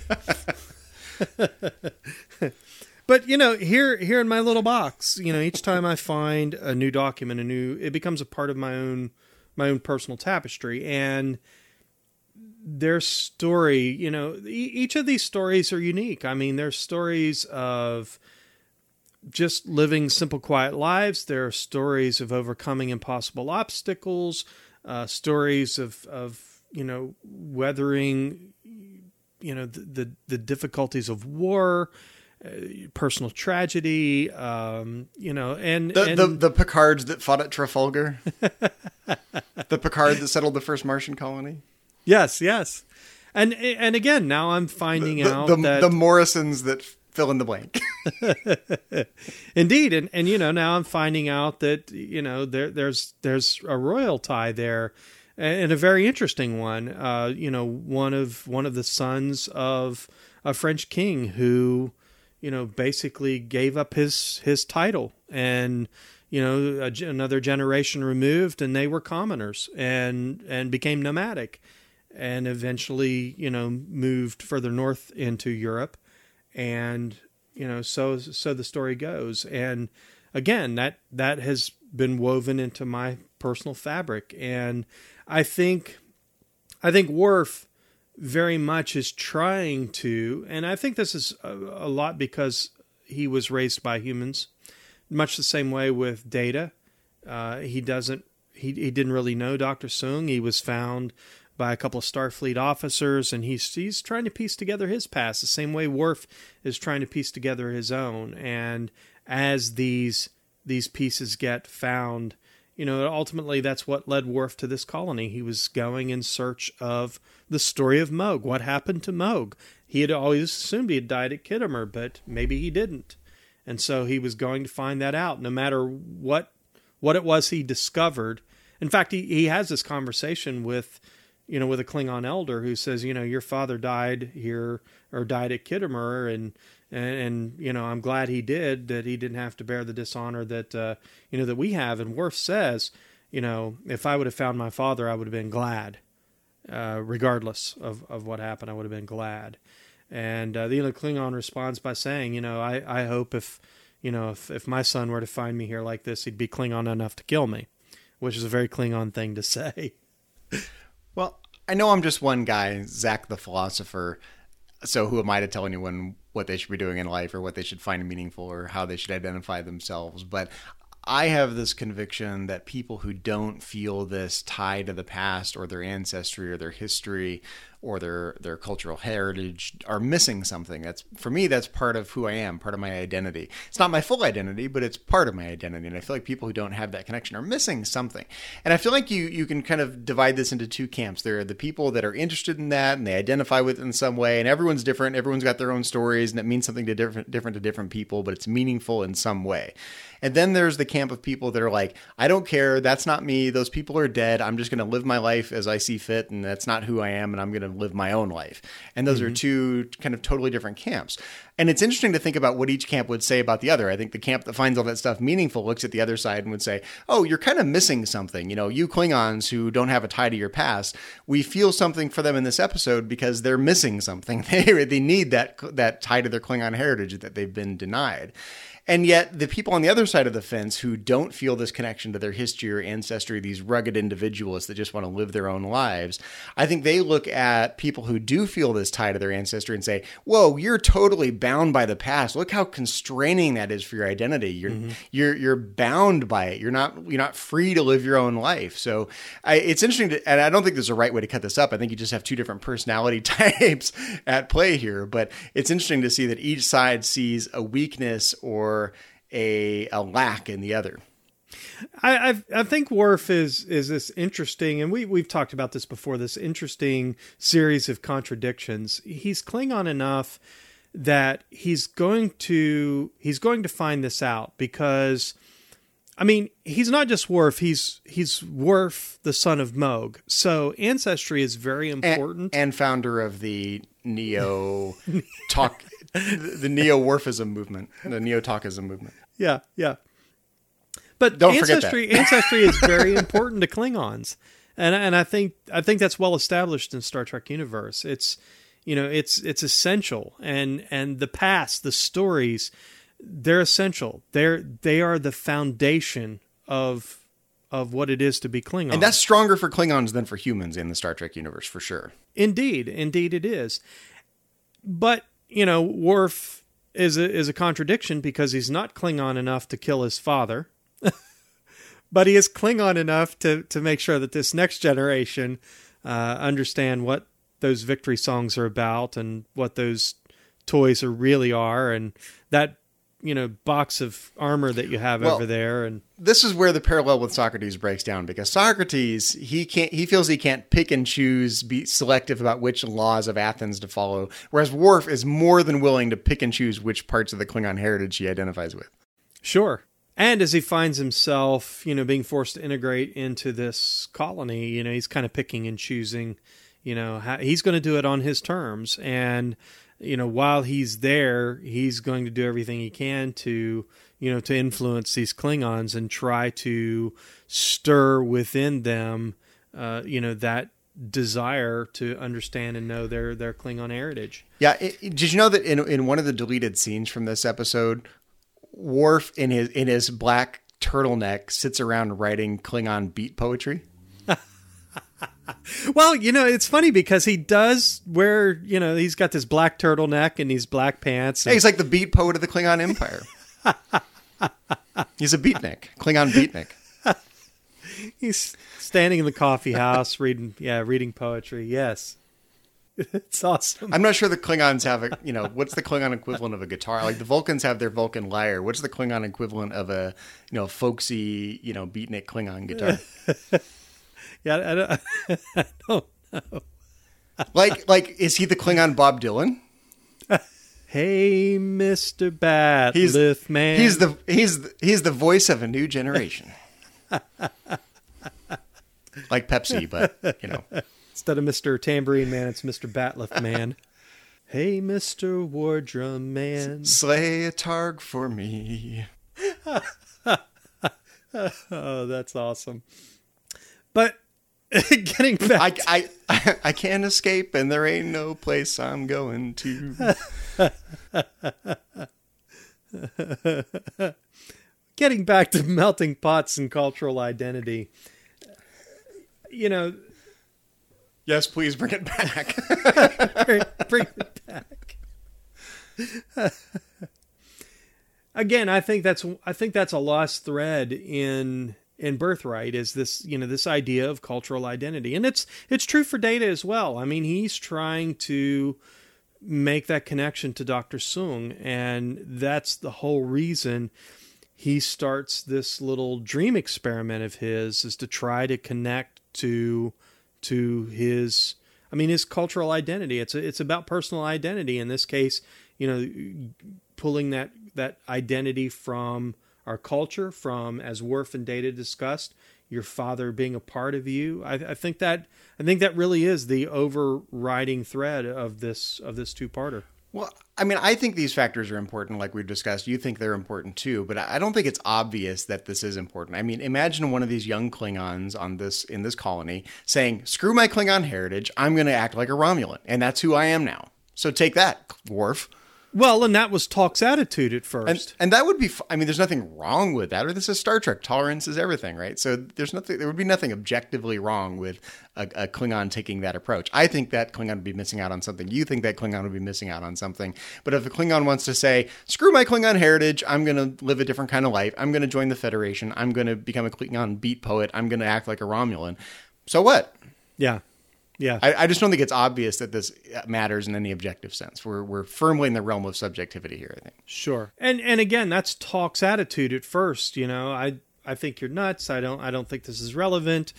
But, you know, here here in my little box, you know, each time I find a new document, a new, it becomes a part of my own my own personal tapestry, and their story, you know, each of these stories are unique. I mean, there's stories of just living simple, quiet lives. There are stories of overcoming impossible obstacles, uh, stories of, of, you know, weathering, you know, the, the, the difficulties of war, Uh, personal tragedy, um, you know, and the, and the the Picards that fought at Trafalgar, the Picard that settled the first Martian colony. Yes, yes, and and again, now I'm finding the, out the, that the Morrisons that fill in the blank. Indeed, and and you know, now I'm finding out that, you know, there there's there's a royal tie there, and a very interesting one. Uh, you know, one of one of the sons of a French king who, you know, basically gave up his, his title, and, you know, a, another generation removed, and they were commoners and, and became nomadic, and eventually, you know, moved further north into Europe. And, you know, so, so the story goes. And again, that, that has been woven into my personal fabric. And I think, I think Worf very much is trying to, and I think this is a, a lot because he was raised by humans, much the same way with Data. Uh, he doesn't, he, he didn't really know Doctor Soong. He was found by a couple of Starfleet officers, and he's, he's trying to piece together his past the same way Worf is trying to piece together his own. And as these, these pieces get found you know, ultimately that's what led Worf to this colony. He was going in search of the story of Moog. What happened to Moog? He had always assumed he had died at Khitomer, but maybe he didn't. And so he was going to find that out, no matter what what it was he discovered. In fact, he, he has this conversation with, you know, with a Klingon elder who says, you know, your father died here or died at Khitomer, and, and, and, you know, I'm glad he did, that he didn't have to bear the dishonor that, uh, you know, that we have. And Worf says, you know, if I would have found my father, I would have been glad, uh, regardless of, of what happened, I would have been glad. And, uh, the, you know, Klingon responds by saying, you know, I, I hope if, you know, if, if my son were to find me here like this, he'd be Klingon enough to kill me, which is a very Klingon thing to say. Well, I know I'm just one guy, Zach the philosopher, so who am I to tell anyone what they should be doing in life or what they should find meaningful or how they should identify themselves? But I have this conviction that people who don't feel this tie to the past or their ancestry or their history or their, their cultural heritage are missing something. That's, for me, that's part of who I am, part of my identity. It's not my full identity, but it's part of my identity. And I feel like people who don't have that connection are missing something. And I feel like you, you can kind of divide this into two camps. There are the people that are interested in that and they identify with it in some way, and everyone's different. Everyone's got their own stories and it means something to different, different to different people, but it's meaningful in some way. And then there's the camp of people that are like, I don't care. That's not me. Those people are dead. I'm just going to live my life as I see fit. And that's not who I am. And I'm going to live my own life. And those mm-hmm. are two kind of totally different camps. And it's interesting to think about what each camp would say about the other. I think the camp that finds all that stuff meaningful looks at the other side and would say, oh, you're kind of missing something. You know, you Klingons who don't have a tie to your past, we feel something for them in this episode because they're missing something. They, they need that, that tie to their Klingon heritage that they've been denied. And yet the people on the other side of the fence who don't feel this connection to their history or ancestry, these rugged individualists that just want to live their own lives, I think they look at people who do feel this tie to their ancestry and say, whoa, you're totally bound by the past. Look how constraining that is for your identity. You're, mm-hmm. you're, you're bound by it. You're not, you're not free to live your own life. So I, it's interesting to, and I don't think there's a right way to cut this up. I think you just have two different personality types at play here, but it's interesting to see that each side sees a weakness or a a lack in the other. I I've, I think Worf is is this interesting, and we we've talked about this before. This interesting series of contradictions. He's Klingon enough that he's going to he's going to find this out because, I mean, he's not just Worf. He's he's Worf, the son of Moog. So ancestry is very important, and, and founder of the Neo talk. The neo-Worfism movement, the neo-talkism movement. Yeah, yeah. But Don't ancestry, forget that. ancestry is very important to Klingons, and and I think I think that's well established in Star Trek universe. It's you know it's it's essential, and and the past, the stories, they're essential. They're they are the foundation of of what it is to be Klingon, and that's stronger for Klingons than for humans in the Star Trek universe, for sure. Indeed, indeed, it is. But you know, Worf is a, is a contradiction because he's not Klingon enough to kill his father, but he is Klingon enough to, to make sure that this next generation uh, understand what those victory songs are about and what those toys are really are, and that you know box of armor that you have well, over there. And this is where the parallel with Socrates breaks down, because Socrates he can't he feels he can't pick and choose, be selective about which laws of Athens to follow, whereas Worf is more than willing to pick and choose which parts of the Klingon heritage he identifies with. Sure. And as he finds himself, you know, being forced to integrate into this colony, you know, he's kind of picking and choosing, you know, how, he's going to do it on his terms. And you know, while he's there, he's going to do everything he can to, you know, to influence these Klingons and try to stir within them, uh, you know, that desire to understand and know their, their Klingon heritage. Yeah. It, did you know that in in one of the deleted scenes from this episode, Worf in his in his black turtleneck sits around writing Klingon beat poetry? Well, you know, it's funny because he does wear, you know, he's got this black turtleneck and these black pants. And... Hey, he's like the beat poet of the Klingon Empire. He's a beatnik, Klingon beatnik. He's standing in the coffee house reading, yeah, reading poetry. Yes. It's awesome. I'm not sure the Klingons have a, you know, what's the Klingon equivalent of a guitar? Like the Vulcans have their Vulcan lyre. What's the Klingon equivalent of a, you know, folksy, you know, beatnik Klingon guitar? yeah, I don't, I don't know. Like, like, is he the Klingon Bob Dylan? Hey, Mister Batleth, he's, man. He's the he's the, he's the voice of a new generation. Like Pepsi, but you know. Instead of Mister Tambourine Man, it's Mister Batleth Man. Hey, Mister Wardrum Man. Slay a targ for me. Oh, that's awesome. But getting back... I, I, I can't escape and there ain't no place I'm going to. Getting back to melting pots and cultural identity. You know... Yes, please bring it back. bring, bring it back. Again, I think that's I think that's a lost thread in in Birthright, is this, you know, this idea of cultural identity. And it's it's true for Data as well. I mean, he's trying to make that connection to Doctor Soong, and that's the whole reason he starts this little dream experiment of his, is to try to connect to to his, I mean, his cultural identity. It's a, it's about personal identity. In this case, you know, pulling that, that identity from our culture, from, as Worf and Data discussed, your father being a part of you. I, I think that, I think that really is the overriding thread of this, of this two-parter. Well, I mean, I think these factors are important, like we've discussed. You think they're important too, but I don't think it's obvious that this is important. I mean, imagine one of these young Klingons on this in this colony saying, "Screw my Klingon heritage, I'm going to act like a Romulan, and that's who I am now. So take that, Worf." Well, and that was Talk's attitude at first. And, and that would be, I mean, there's nothing wrong with that. Or this is Star Trek. Tolerance is everything, right? So there's nothing, there would be nothing objectively wrong with a, a Klingon taking that approach. I think that Klingon would be missing out on something. You think that Klingon would be missing out on something. But if a Klingon wants to say, screw my Klingon heritage, I'm going to live a different kind of life. I'm going to join the Federation. I'm going to become a Klingon beat poet. I'm going to act like a Romulan. So what? Yeah. Yeah, I, I just don't think it's obvious that this matters in any objective sense. We're we're firmly in the realm of subjectivity here, I think. Sure, and and again, that's Talk's attitude at first. You know, I I think you're nuts. I don't I don't think this is relevant.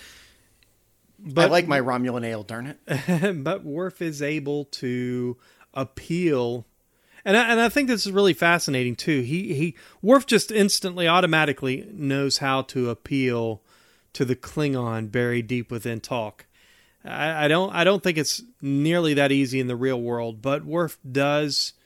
But I like my Romulan ale, darn it. But Worf is able to appeal, and I, and I think this is really fascinating too. He he Worf just instantly, automatically knows how to appeal to the Klingon buried deep within Talk. I, I don't I don't think it's nearly that easy in the real world, but Worf does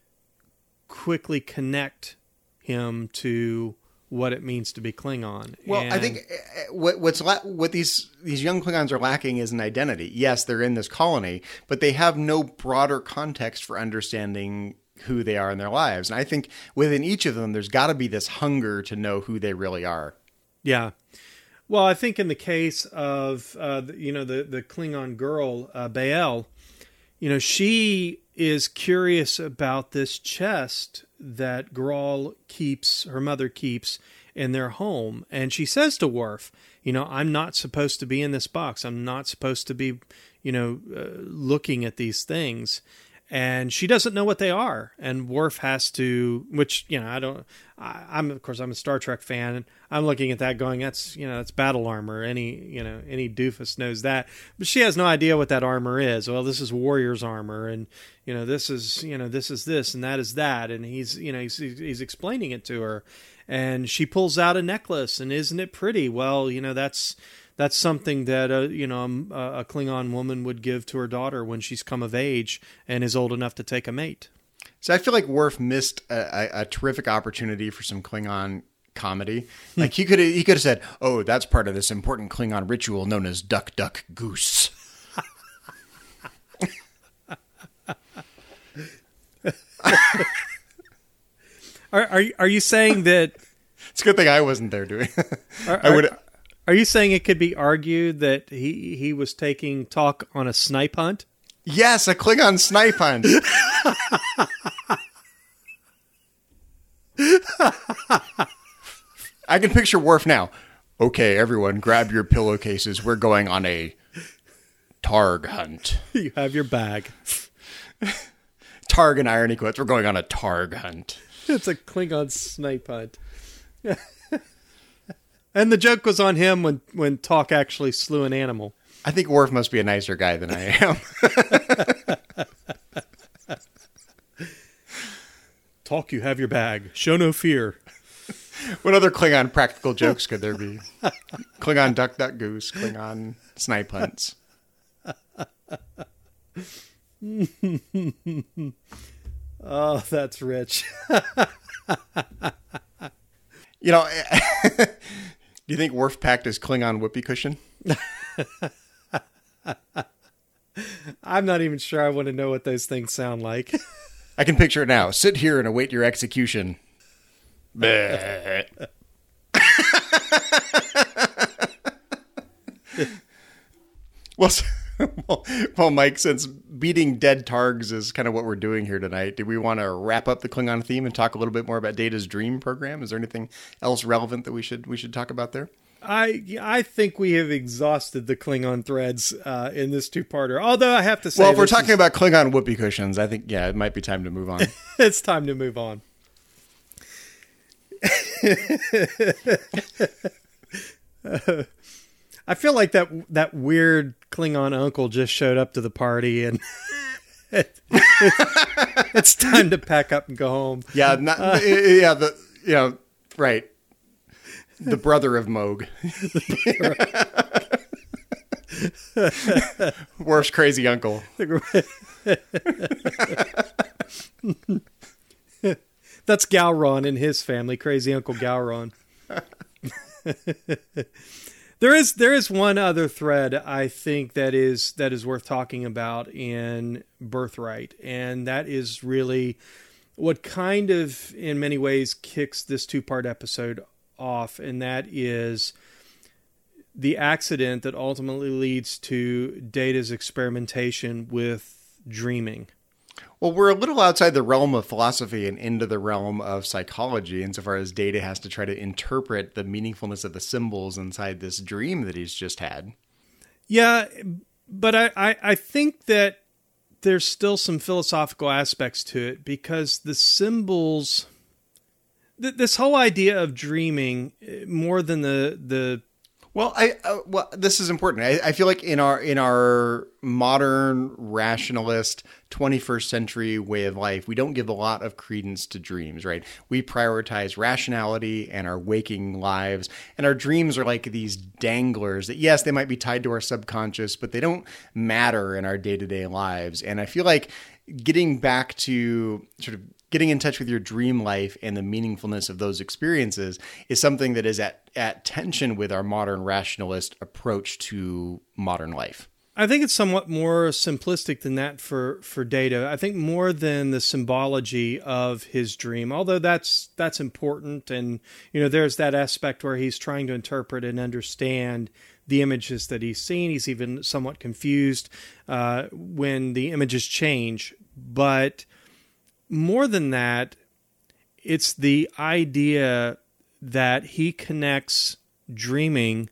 quickly connect him to what it means to be Klingon. Well, and, I think what what's la- what these these young Klingons are lacking is an identity. Yes, they're in this colony, but they have no broader context for understanding who they are in their lives. And I think within each of them, there's got to be this hunger to know who they really are. Yeah. Well, I think in the case of, uh, you know, the, the Klingon girl, uh, Bael, you know, she is curious about this chest that Grawl keeps, her mother keeps in their home. And she says to Worf, you know, I'm not supposed to be in this box. I'm not supposed to be, you know, uh, looking at these things. And she doesn't know what they are. And Worf has to, which, you know, I don't, I, I'm, of course, I'm a Star Trek fan. And I'm looking at that going, that's, you know, that's battle armor. Any, you know, any doofus knows that. But she has no idea what that armor is. Well, this is warrior's armor. And, you know, this is, you know, this is this and that is that. And he's, you know, he's, he's explaining it to her. And she pulls out a necklace. And isn't it pretty? Well, you know, that's, That's something that a you know a, a Klingon woman would give to her daughter when she's come of age and is old enough to take a mate. So I feel like Worf missed a, a, a terrific opportunity for some Klingon comedy. Like he could he could have said, "Oh, that's part of this important Klingon ritual known as Duck Duck Goose." are are you, are you saying that? It's a good thing I wasn't there doing. Are, I would. Are, Are you saying it could be argued that he, he was taking Talk on a snipe hunt? Yes, a Klingon snipe hunt. I can picture Worf now. Okay, everyone, grab your pillowcases. We're going on a Targ hunt. You have your bag. Targ and irony quotes. We're going on a Targ hunt. It's a Klingon snipe hunt. And the joke was on him when, when Talk actually slew an animal. I think Worf must be a nicer guy than I am. Talk, you have your bag. Show no fear. What other Klingon practical jokes could there be? Klingon duck, duck, goose. Klingon snipe hunts. Oh, that's rich. You know, do you think Worf packed his Klingon whoopee cushion? I'm not even sure I want to know what those things sound like. I can picture it now. Sit here and await your execution. Bleh. well, so, well, well, Mike, since beating dead Targs is kind of what we're doing here tonight, do we want to wrap up the Klingon theme and talk a little bit more about Data's dream program? Is there anything else relevant that we should we should talk about there? I I think we have exhausted the Klingon threads uh, in this two-parter. Although I have to say, well, if we're talking is, about Klingon whoopee cushions, I think yeah, it might be time to move on. It's time to move on. uh, I feel like that that weird Klingon uncle just showed up to the party, and it, it, it's time to pack up and go home. Yeah, not, uh, yeah, the you know, right. The brother of Moog. Worf's crazy uncle. That's Gowron and his family, crazy Uncle Gowron. There is there is one other thread I think that is that is worth talking about in Birthright, and that is really what kind of, in many ways, kicks this two-part episode off, and that is the accident that ultimately leads to Data's experimentation with dreaming. Well, we're a little outside the realm of philosophy and into the realm of psychology, insofar as Data has to try to interpret the meaningfulness of the symbols inside this dream that he's just had. Yeah, but I, I, I think that there's still some philosophical aspects to it, because the symbols... This whole idea of dreaming, more than the the well, I uh, well, this is important. I, I feel like in our in our modern rationalist twenty-first century way of life, we don't give a lot of credence to dreams, right? We prioritize rationality and our waking lives, and our dreams are like these danglers that, yes, they might be tied to our subconscious, but they don't matter in our day-to-day lives. And I feel like getting back to sort of getting in touch with your dream life and the meaningfulness of those experiences is something that is at, at tension with our modern rationalist approach to modern life. I think it's somewhat more simplistic than that for, for Data. I think more than the symbology of his dream, although that's that's important. And, you know, there's that aspect where he's trying to interpret and understand the images that he's seen. He's even somewhat confused uh, when the images change. But more than that, it's the idea that he connects dreaming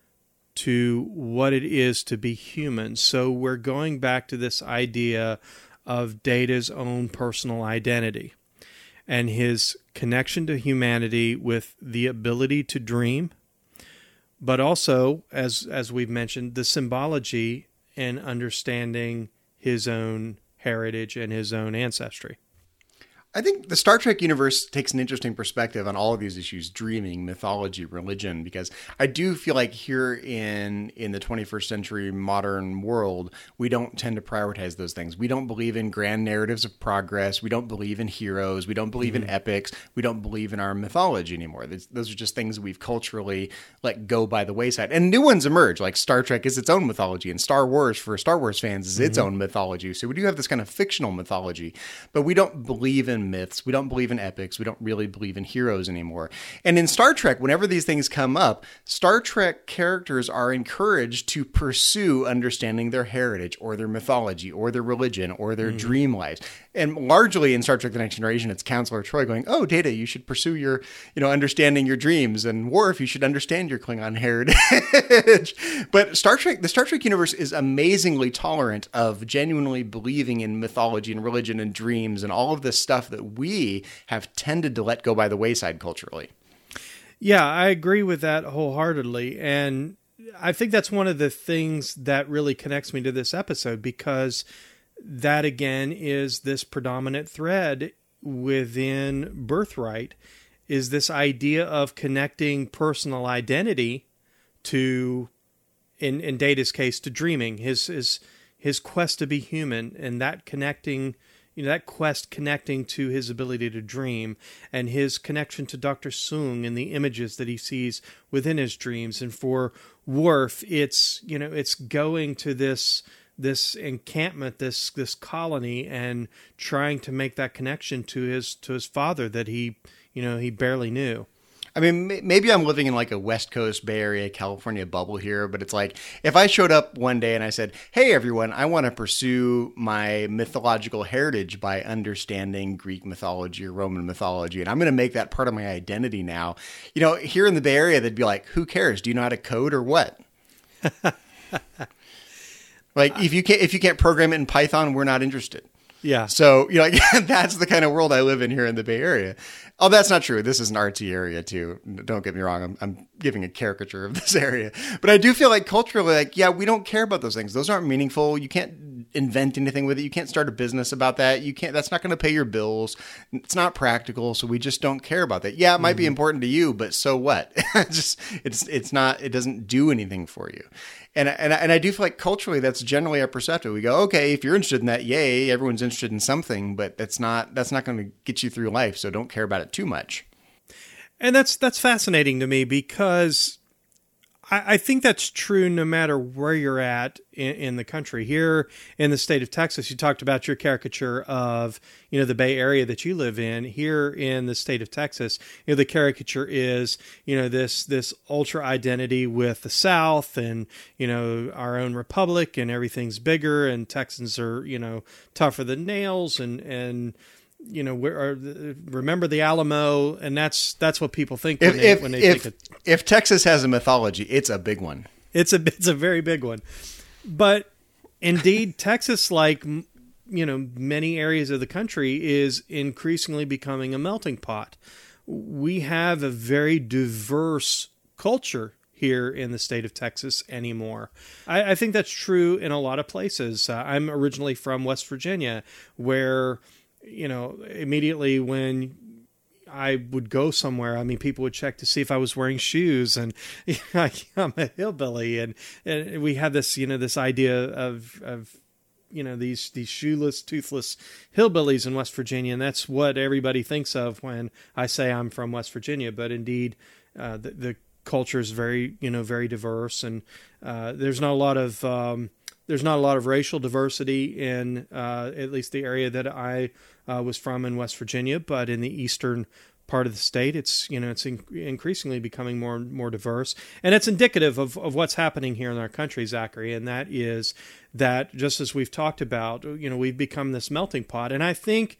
to what it is to be human. So we're going back to this idea of Data's own personal identity and his connection to humanity with the ability to dream, but also, as as we've mentioned, the symbology and understanding his own heritage and his own ancestry. I think the Star Trek universe takes an interesting perspective on all of these issues, dreaming, mythology, religion, because I do feel like here in in the twenty-first century modern world, we don't tend to prioritize those things. We don't believe in grand narratives of progress. We don't believe in heroes. We don't believe mm-hmm. in epics. We don't believe in our mythology anymore. Those, those are just things we've culturally let go by the wayside. And new ones emerge, like Star Trek is its own mythology, and Star Wars, for Star Wars fans, is mm-hmm. its own mythology. So we do have this kind of fictional mythology, but we don't believe in in myths. We don't believe in epics. We don't really believe in heroes anymore. And in Star Trek, whenever these things come up, Star Trek characters are encouraged to pursue understanding their heritage or their mythology or their religion or their mm. dream lives. And largely in Star Trek The Next Generation, it's Counselor Troi going, oh, Data, you should pursue your, you know, understanding your dreams. And Worf, you should understand your Klingon heritage. But Star Trek, the Star Trek universe is amazingly tolerant of genuinely believing in mythology and religion and dreams and all of this stuff that we have tended to let go by the wayside culturally. Yeah, I agree with that wholeheartedly. And I think that's one of the things that really connects me to this episode, because that, again, is this predominant thread within Birthright, is this idea of connecting personal identity to, in, in Data's case, to dreaming, his, his, his quest to be human, and that connecting, you know, that quest connecting to his ability to dream, and his connection to Doctor Soong and the images that he sees within his dreams. And for Worf, it's, you know, it's going to this, this encampment, this, this colony, and trying to make that connection to his, to his father that he, you know, he barely knew. I mean, maybe I'm living in like a West Coast, Bay Area, California bubble here, but it's like if I showed up one day and I said, hey, everyone, I want to pursue my mythological heritage by understanding Greek mythology or Roman mythology, and I'm going to make that part of my identity now. You know, here in the Bay Area, they'd be like, who cares? Do you know how to code or what? Like, if you can't, if you can't program it in Python, we're not interested. Yeah. So, you know, like, that's the kind of world I live in here in the Bay Area. Oh, that's not true. This is an artsy area too. Don't get me wrong. I'm, I'm giving a caricature of this area, but I do feel like culturally, like, yeah, we don't care about those things. Those aren't meaningful. You can't invent anything with it. You can't start a business about that. You can't, that's not going to pay your bills. It's not practical. So we just don't care about that. Yeah, it might mm-hmm. be important to you, but so what? just, it's, it's not, it doesn't do anything for you. And, and, and I do feel like culturally that's generally our perception. We go, okay, if you're interested in that, yay, everyone's interested in something, but that's not, that's not going to get you through life. So don't care about it too much. And that's, that's fascinating to me, because I, I think that's true no matter where you're at in, in the country. Here in the state of Texas, you talked about your caricature of, you know, the Bay Area that you live in. Here in the state of Texas, you know, the caricature is, you know, this, this ultra identity with the South and, you know, our own republic, and everything's bigger, and Texans are, you know, tougher than nails, and, and, you know, we're, remember the Alamo, and that's that's what people think when if, they, if, when they if, think of, if Texas has a mythology, it's a big one. It's a it's a very big one. But indeed, Texas, like, you know, many areas of the country, is increasingly becoming a melting pot. We have a very diverse culture here in the state of Texas anymore. I, I think that's true in a lot of places. Uh, I'm originally from West Virginia, where, you know, immediately when I would go somewhere, I mean, people would check to see if I was wearing shoes, and you know, I'm a hillbilly, and, and we had this, you know, this idea of, of, you know, these, these shoeless, toothless hillbillies in West Virginia. And that's what everybody thinks of when I say I'm from West Virginia. But indeed, uh, the, the culture is very, you know, very diverse, and uh, there's not a lot of, um, There's not a lot of racial diversity in uh, at least the area that I uh, was from in West Virginia, but in the eastern part of the state, it's, you know, it's in- increasingly becoming more and more diverse, and it's indicative of, of what's happening here in our country, Zachary. And that is that, just as we've talked about, you know, we've become this melting pot, and I think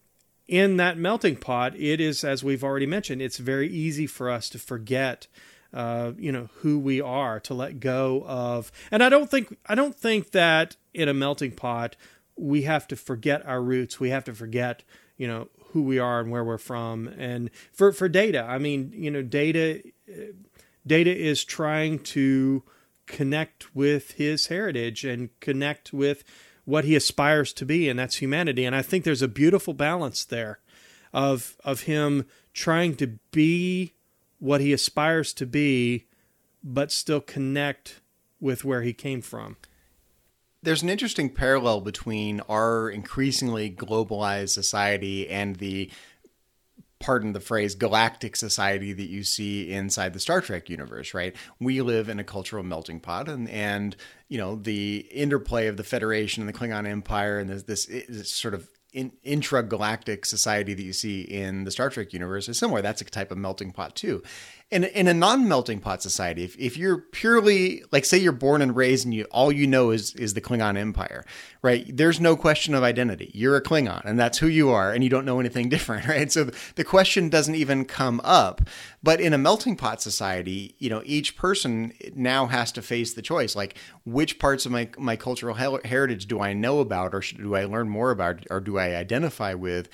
in that melting pot, it is, as we've already mentioned, it's very easy for us to forget Uh, you know, who we are, to let go of. And I don't think, I don't think that in a melting pot, we have to forget our roots. We have to forget, you know, who we are and where we're from. And for, for Data, I mean, you know, Data, Data is trying to connect with his heritage and connect with what he aspires to be, and that's humanity. And I think there's a beautiful balance there of, of him trying to be what he aspires to be, but still connect with where he came from. There's an interesting parallel between our increasingly globalized society and the, pardon the phrase, galactic society that you see inside the Star Trek universe, right? We live in a cultural melting pot, and, and you know, the interplay of the Federation and the Klingon Empire and this, this, this sort of in, intragalactic society that you see in the Star Trek universe is similar. That's a type of melting pot too. In, in a non-melting pot society, if, if you're purely, like say you're born and raised and you all you know is is the Klingon Empire, right? There's no question of identity. You're a Klingon and that's who you are and you don't know anything different, right? So the, the question doesn't even come up. But in a melting pot society, you know, each person now has to face the choice, like which parts of my, my cultural heritage do I know about or should, do I learn more about or do I identify with?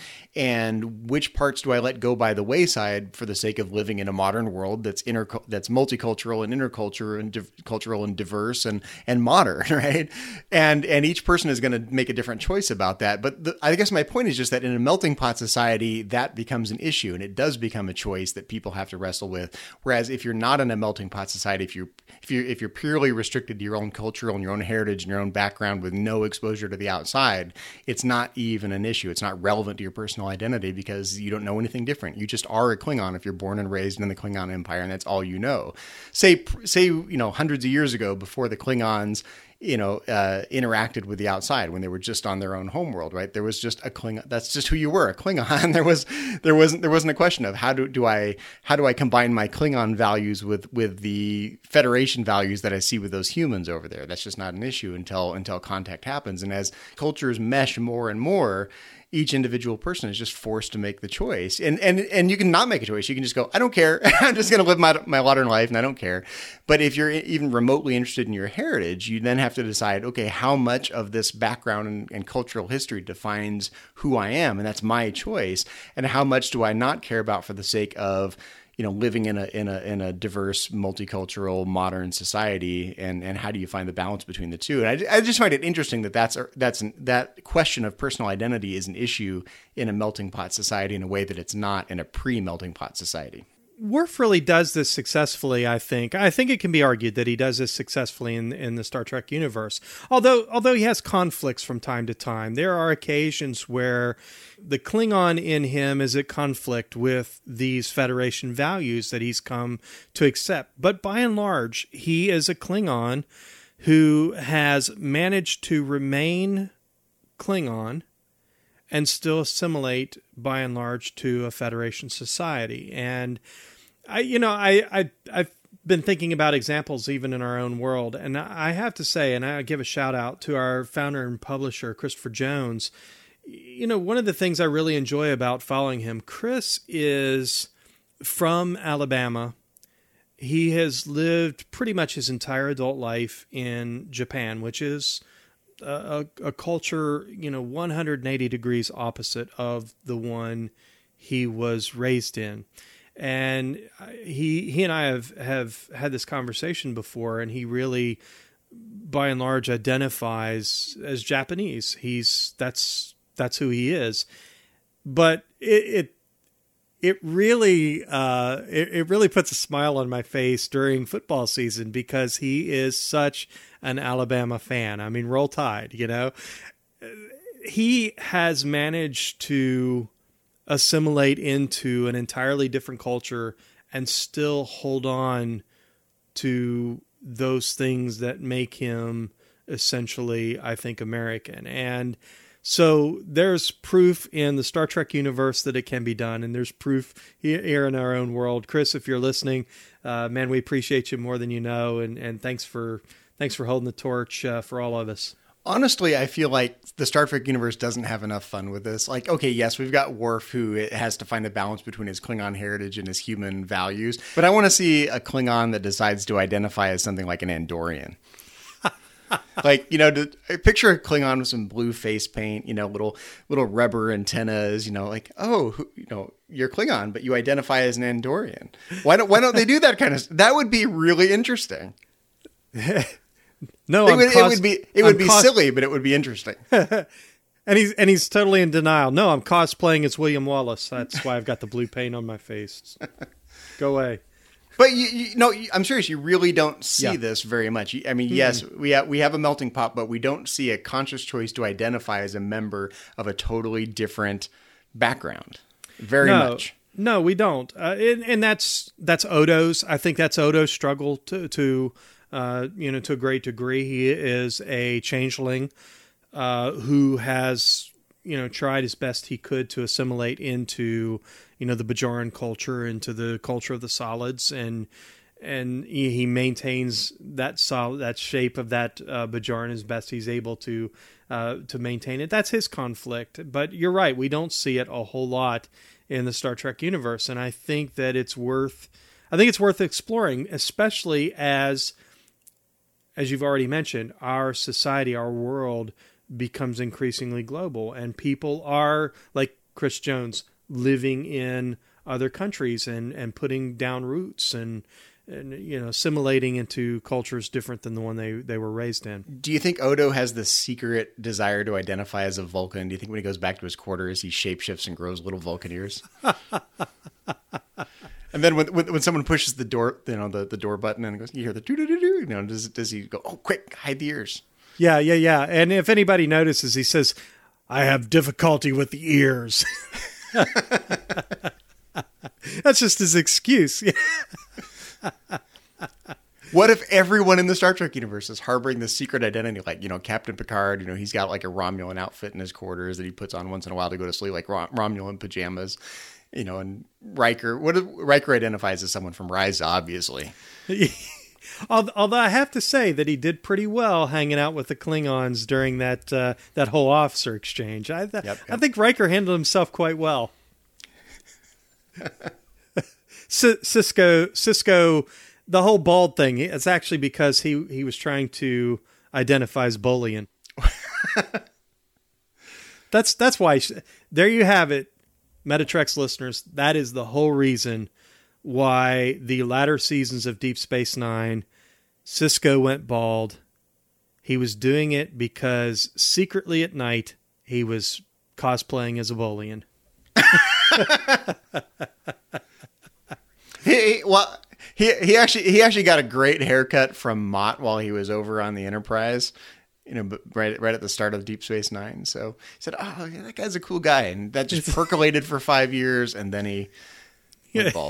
And which parts do I let go by the wayside for the sake of living in a modern world that's inter that's multicultural and intercultural and div- cultural and diverse and and modern, right? And and each person is going to make a different choice about that. But the, I guess my point is just that in a melting pot society, that becomes an issue, and it does become a choice that people have to wrestle with. Whereas if you're not in a melting pot society, if you if you if you're purely restricted to your own cultural and your own heritage and your own background with no exposure to the outside, it's not even an issue. It's not relevant to your personal identity because you don't know anything different. You just are a Klingon if you're born and raised in the Klingon Empire, and that's all you know. Say, say, you know, hundreds of years ago, before the Klingons, you know, uh, interacted with the outside, when they were just on their own homeworld, right? There was just a Klingon. That's just who you were, a Klingon. There was, there wasn't, there wasn't a question of how do do I, how do I combine my Klingon values with with the Federation values that I see with those humans over there. That's just not an issue until until contact happens. And as cultures mesh more and more, each individual person is just forced to make the choice. And and and you can not make a choice. You can just go, I don't care. I'm just going to live my my modern life and I don't care. But if you're even remotely interested in your heritage, you then have to decide, okay, how much of this background and, and cultural history defines who I am? And that's my choice. And how much do I not care about for the sake of, you know, living in a in a in a diverse, multicultural, modern society, and and how do you find the balance between the two? And I, I just find it interesting that that's that's an, that question of personal identity is an issue in a melting pot society in a way that it's not in a pre-melting pot society. Worf really does this successfully, I think. I think it can be argued that he does this successfully in in the Star Trek universe. Although although he has conflicts from time to time, there are occasions where the Klingon in him is at conflict with these Federation values that he's come to accept. But by and large, he is a Klingon who has managed to remain Klingon and still assimilate, by and large, to a Federation society. And I, you know, I, I, I've been thinking about examples even in our own world, and I have to say, and I give a shout out to our founder and publisher, Christopher Jones. You know, one of the things I really enjoy about following him, Chris is from Alabama. He has lived pretty much his entire adult life in Japan, which is A, a culture, you know, one hundred eighty degrees opposite of the one he was raised in. And he he and I have, have had this conversation before, and he really, by and large, identifies as Japanese. He's that's that's who he is. But it it, it really uh, it, it really puts a smile on my face during football season because he is such an Alabama fan. I mean, Roll Tide, you know. He has managed to assimilate into an entirely different culture and still hold on to those things that make him essentially, I think, American. And so there's proof in the Star Trek universe that it can be done, and there's proof here in our own world. Chris, if you're listening, uh, man, we appreciate you more than you know, and, and thanks for thanks for holding the torch uh, for all of us. Honestly, I feel like the Star Trek universe doesn't have enough fun with this. Like, okay, yes, we've got Worf who has to find a balance between his Klingon heritage and his human values, but I want to see a Klingon that decides to identify as something like an Andorian. Like, you know, to picture a Klingon with some blue face paint, you know, little little rubber antennas, you know, like, oh, who, you know, you're Klingon, but you identify as an Andorian. Why don't why don't they do that kind of stuff? That would be really interesting. No, it would, cos- it would be it would I'm be cos- silly, but it would be interesting. And he's and he's totally in denial. No, I'm cosplaying as William Wallace. That's why I've got the blue paint on my face. Go away. But you, you no, I'm serious. You really don't see Yeah. this very much. I mean, mm-hmm. yes, we have, we have a melting pot, but we don't see a conscious choice to identify as a member of a totally different background. Very no, much. No, we don't. Uh, and, and that's that's Odo's. I think that's Odo's struggle to to uh, you know to a great degree. He is a changeling uh, who has you know, tried as best he could to assimilate into, you know, the Bajoran culture, into the culture of the solids, and and he, he maintains that solid, that shape of that uh, Bajoran as best he's able to uh, to maintain it. That's his conflict. But you're right, we don't see it a whole lot in the Star Trek universe, and I think that it's worth, I think it's worth exploring, especially as, as you've already mentioned, our society, our world becomes increasingly global, and people are, like Chris Jones, living in other countries and, and putting down roots and, and, you know, assimilating into cultures different than the one they, they were raised in. Do you think Odo has this secret desire to identify as a Vulcan? Do you think when he goes back to his quarters, he shapeshifts and grows little Vulcan ears? And then when, when when someone pushes the door, you know, the, the door button and goes, you hear the doo doo doo doo, you know, does does he go, oh, quick, hide the ears? Yeah, yeah, yeah. And if anybody notices, he says, I have difficulty with the ears. That's just his excuse. What if everyone in the Star Trek universe is harboring this secret identity? Like, you know, Captain Picard, you know, he's got like a Romulan outfit in his quarters that he puts on once in a while to go to sleep, like Rom- Romulan pajamas. You know, and Riker, what if, Riker identifies as someone from Rise, obviously. Although I have to say that he did pretty well hanging out with the Klingons during that uh, that whole officer exchange. I, th- yep, yep. I think Riker handled himself quite well. C- Cisco, Cisco, the whole bald thing, it's actually because he, he was trying to identify as Bolian. that's that's why. She, there you have it. Metatrex listeners, that is the whole reason why the latter seasons of Deep Space Nine, Cisco went bald. He was doing it because secretly at night he was cosplaying as a Bolian. he, well, he he actually he actually got a great haircut from Mott while he was over on the Enterprise. You know, right, right at the start of Deep Space Nine. So he said, "Oh, yeah, that guy's a cool guy," and that just percolated for five years, and then he went bald.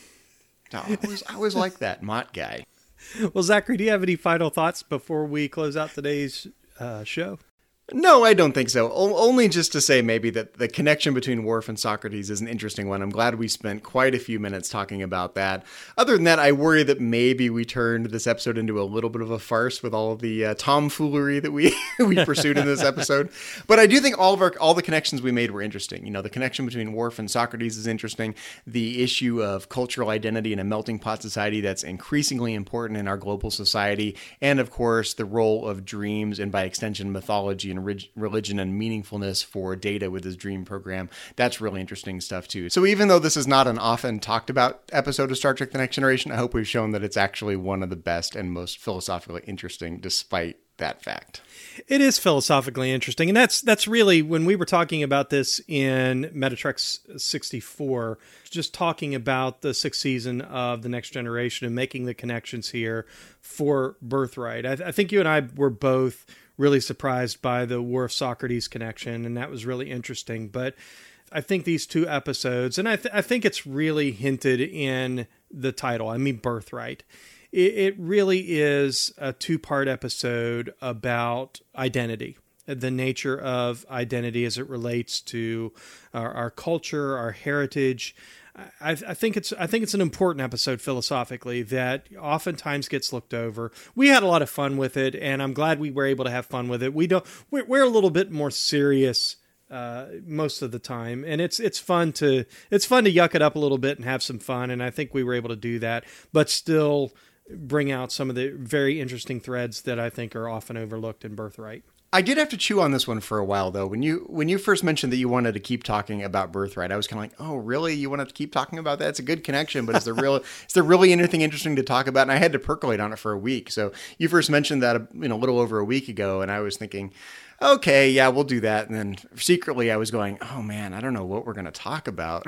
I always, I always like that Mott guy. Well, Zachary, do you have any final thoughts before we close out today's uh, show? No, I don't think so. O- only just to say maybe that the connection between Worf and Socrates is an interesting one. I'm glad we spent quite a few minutes talking about that. Other than that, I worry that maybe we turned this episode into a little bit of a farce with all of the uh, tomfoolery that we we pursued in this episode. But I do think all of our all the connections we made were interesting. You know, the connection between Worf and Socrates is interesting. The issue of cultural identity in a melting pot society that's increasingly important in our global society, and of course the role of dreams and by extension mythology and religion and meaningfulness for Data with his dream program. That's really interesting stuff too. So even though this is not an often talked about episode of Star Trek The Next Generation, I hope we've shown that it's actually one of the best and most philosophically interesting despite that fact. It is philosophically interesting. And that's that's really, when we were talking about this in Metatrex sixty-four, just talking about the sixth season of The Next Generation and making the connections here for Birthright. I, I think you and I were both really surprised by the Worf-Socrates connection, and that was really interesting. But I think these two episodes, and I, th- I think it's really hinted in the title, I mean Birthright, it, it really is a two-part episode about identity, the nature of identity as it relates to our, our culture, our heritage. I, I think it's I think it's an important episode philosophically that oftentimes gets looked over. We had a lot of fun with it, and I'm glad we were able to have fun with it. We don't we're, we're a little bit more serious uh, most of the time, and it's it's fun to it's fun to yuck it up a little bit and have some fun. And I think we were able to do that, but still bring out some of the very interesting threads that I think are often overlooked in Birthright. I did have to chew on this one for a while, though. When you when you first mentioned that you wanted to keep talking about Birthright, I was kind of like, "Oh, really? You want to keep talking about that? It's a good connection, but is there real is there really anything interesting to talk about?" And I had to percolate on it for a week. So you first mentioned that, you know, a little over a week ago, and I was thinking, okay, yeah, we'll do that. And then secretly I was going, oh man, I don't know what we're going to talk about.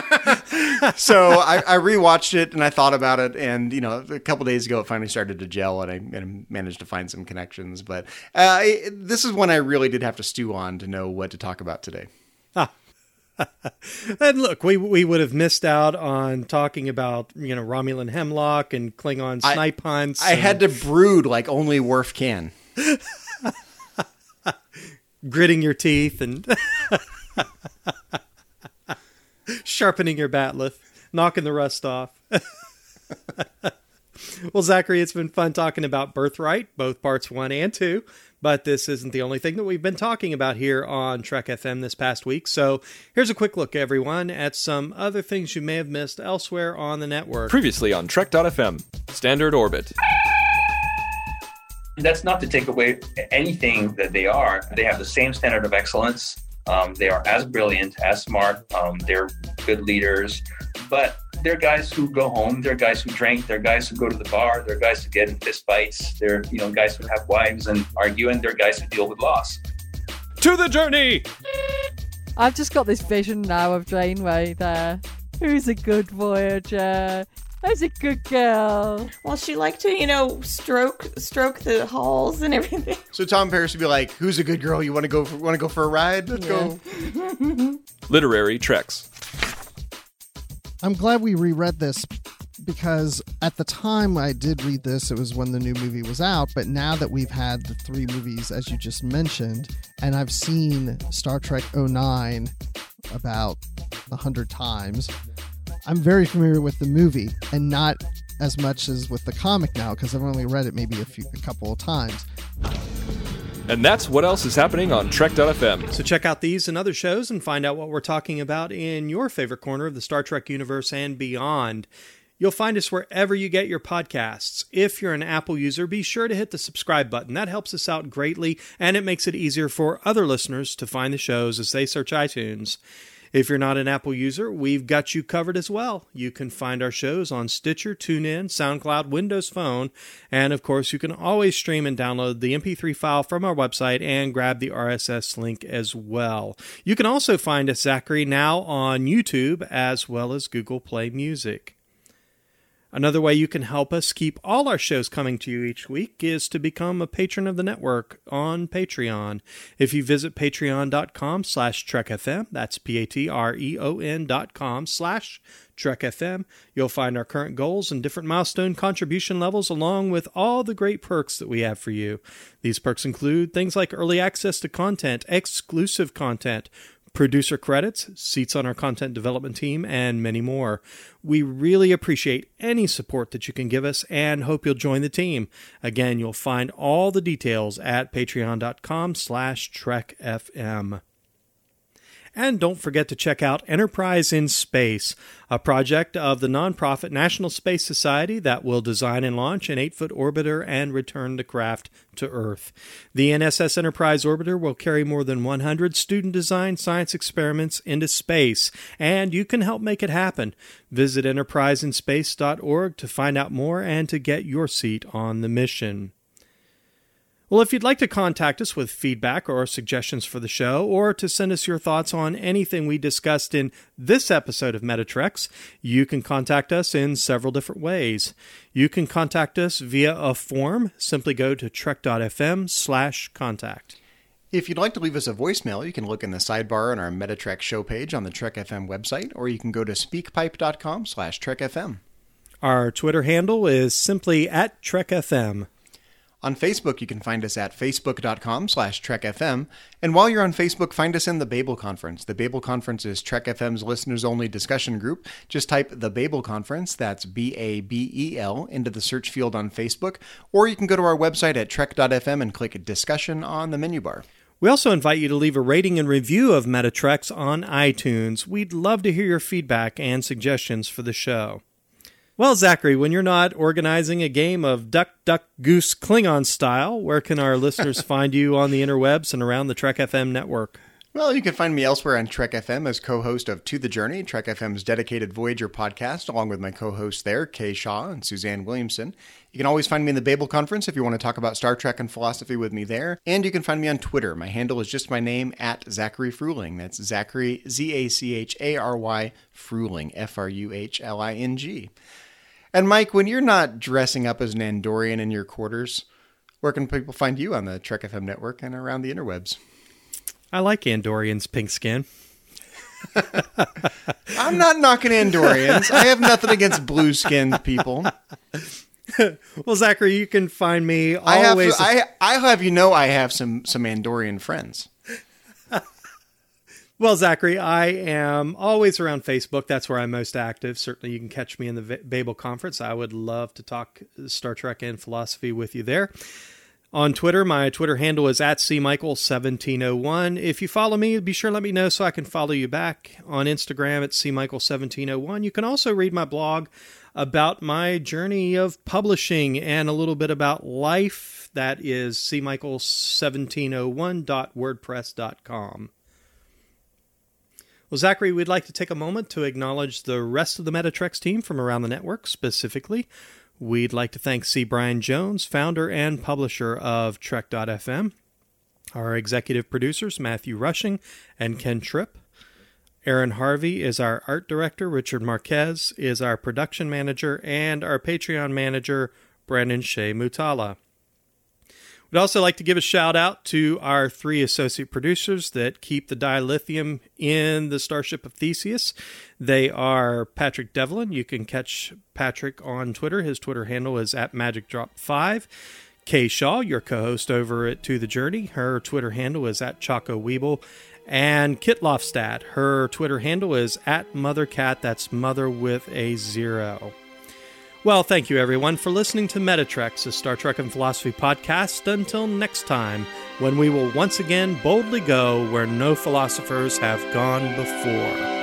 So I, I rewatched it and I thought about it. And, you know, a couple days ago, it finally started to gel and I, and I managed to find some connections. But uh, I, this is one I really did have to stew on to know what to talk about today. And look, we we would have missed out on talking about, you know, Romulan hemlock and Klingon snipe I, hunts. I and... had to brood like only Worf can. gritting your teeth and sharpening your batleth, knocking the rust off. Well, Zachary, it's been fun talking about Birthright, both parts one and two, but this isn't the only thing that we've been talking about here on Trek F M this past week. So here's a quick look, everyone, at some other things you may have missed elsewhere on the network. Previously on Trek dot F M, Standard Orbit. That's not to take away anything that they are. They have the same standard of excellence. Um, they are as brilliant, as smart. Um, they're good leaders, but they're guys who go home. They're guys who drink. They're guys who go to the bar. They're guys who get in fist fights. They're, you know, guys who have wives and argue, and they're guys who deal with loss. To the journey! I've just got this vision now of Janeway there. Who's a good Voyager? Who's a good girl? Well, she liked to, you know, stroke stroke the halls and everything. So Tom Paris would be like, "Who's a good girl? You want to go? For, want to go for a ride? Let's Yeah. go." Literary Treks. I'm glad we reread this because at the time I did read this, it was when the new movie was out. But now that we've had the three movies, as you just mentioned, and I've seen Star Trek oh nine about a hundred times, I'm very familiar with the movie and not as much as with the comic now because I've only read it maybe a few, a couple of times. And that's what else is happening on Trek dot F M. So check out these and other shows and find out what we're talking about in your favorite corner of the Star Trek universe and beyond. You'll find us wherever you get your podcasts. If you're an Apple user, be sure to hit the subscribe button. That helps us out greatly, and it makes it easier for other listeners to find the shows as they search iTunes. If you're not an Apple user, we've got you covered as well. You can find our shows on Stitcher, TuneIn, SoundCloud, Windows Phone, and of course you can always stream and download the M P three file from our website and grab the R S S link as well. You can also find us, Zachary, now on YouTube as well as Google Play Music. Another way you can help us keep all our shows coming to you each week is to become a patron of the network on Patreon. If you visit patreon.com slash trekfm, that's P-A-T-R-E-O-N dot com slash trekfm, you'll find our current goals and different milestone contribution levels along with all the great perks that we have for you. These perks include things like early access to content, exclusive content, producer credits, seats on our content development team, and many more. We really appreciate any support that you can give us and hope you'll join the team. Again, you'll find all the details at patreon.com slash trekfm. And don't forget to check out Enterprise in Space, a project of the nonprofit National Space Society that will design and launch an eight-foot orbiter and return the craft to Earth. The N S S Enterprise orbiter will carry more than one hundred student-designed science experiments into space, and you can help make it happen. Visit enterprise in space dot org to find out more and to get your seat on the mission. Well, if you'd like to contact us with feedback or suggestions for the show, or to send us your thoughts on anything we discussed in this episode of Metatreks, you can contact us in several different ways. You can contact us via a form. Simply go to trek.fm slash contact. If you'd like to leave us a voicemail, you can look in the sidebar on our Metatrek show page on the Trek F M website, or you can go to speakpipe.com slash trekfm. Our Twitter handle is simply at trekfm. On Facebook, you can find us at facebook.com slash trekfm. And while you're on Facebook, find us in the Babel Conference. The Babel Conference is Trek F M's listeners-only discussion group. Just type the Babel Conference, that's B A B E L, into the search field on Facebook. Or you can go to our website at trek dot f m and click Discussion on the menu bar. We also invite you to leave a rating and review of Metatreks on iTunes. We'd love to hear your feedback and suggestions for the show. Well, Zachary, when you're not organizing a game of Duck, Duck, Goose, Klingon style, where can our listeners find you on the interwebs and around the Trek F M network? Well, you can find me elsewhere on Trek F M as co-host of To the Journey, Trek F M's dedicated Voyager podcast, along with my co-hosts there, Kay Shaw and Suzanne Williamson. You can always find me in the Babel Conference if you want to talk about Star Trek and philosophy with me there. And you can find me on Twitter. My handle is just my name, at Zachary Fruhling. That's Zachary, Z A C H A R Y, Fruhling, F R U H L I N G. And Mike, when you're not dressing up as an Andorian in your quarters, where can people find you on the Trek F M network and around the interwebs? I like Andorians' pink skin. I'm not knocking Andorians. I have nothing against blue-skinned people. Well, Zachary, you can find me I have, always. I, I have you know I have some, some Andorian friends. Well, Zachary, I am always around Facebook. That's where I'm most active. Certainly, you can catch me in the Babel Conference. I would love to talk Star Trek and philosophy with you there. On Twitter, my Twitter handle is at C Michael seventeen oh one. If you follow me, be sure to let me know so I can follow you back. On Instagram, it's C Michael seventeen oh one. You can also read my blog about my journey of publishing and a little bit about life. That is C Michael seventeen oh one dot wordpress dot com. Well, Zachary, we'd like to take a moment to acknowledge the rest of the Metatrex team from around the network. Specifically, we'd like to thank C. Brian Jones, founder and publisher of Trek dot f m, our executive producers, Matthew Rushing and Ken Tripp. Aaron Harvey is our art director, Richard Marquez is our production manager, and our Patreon manager, Brandon Shea Mutala. We'd also like to give a shout out to our three associate producers that keep the dilithium in the Starship of Theseus. They are Patrick Devlin. You can catch Patrick on Twitter. His Twitter handle is at Magic Drop five. Kay Shaw, your co-host over at To The Journey. Her Twitter handle is at Choco Weeble. And Kit Lofstad, her Twitter handle is at MotherCat. That's mother with a zero. Well, thank you, everyone, for listening to Metatrex, a Star Trek and Philosophy podcast. Until next time, when we will once again boldly go where no philosophers have gone before.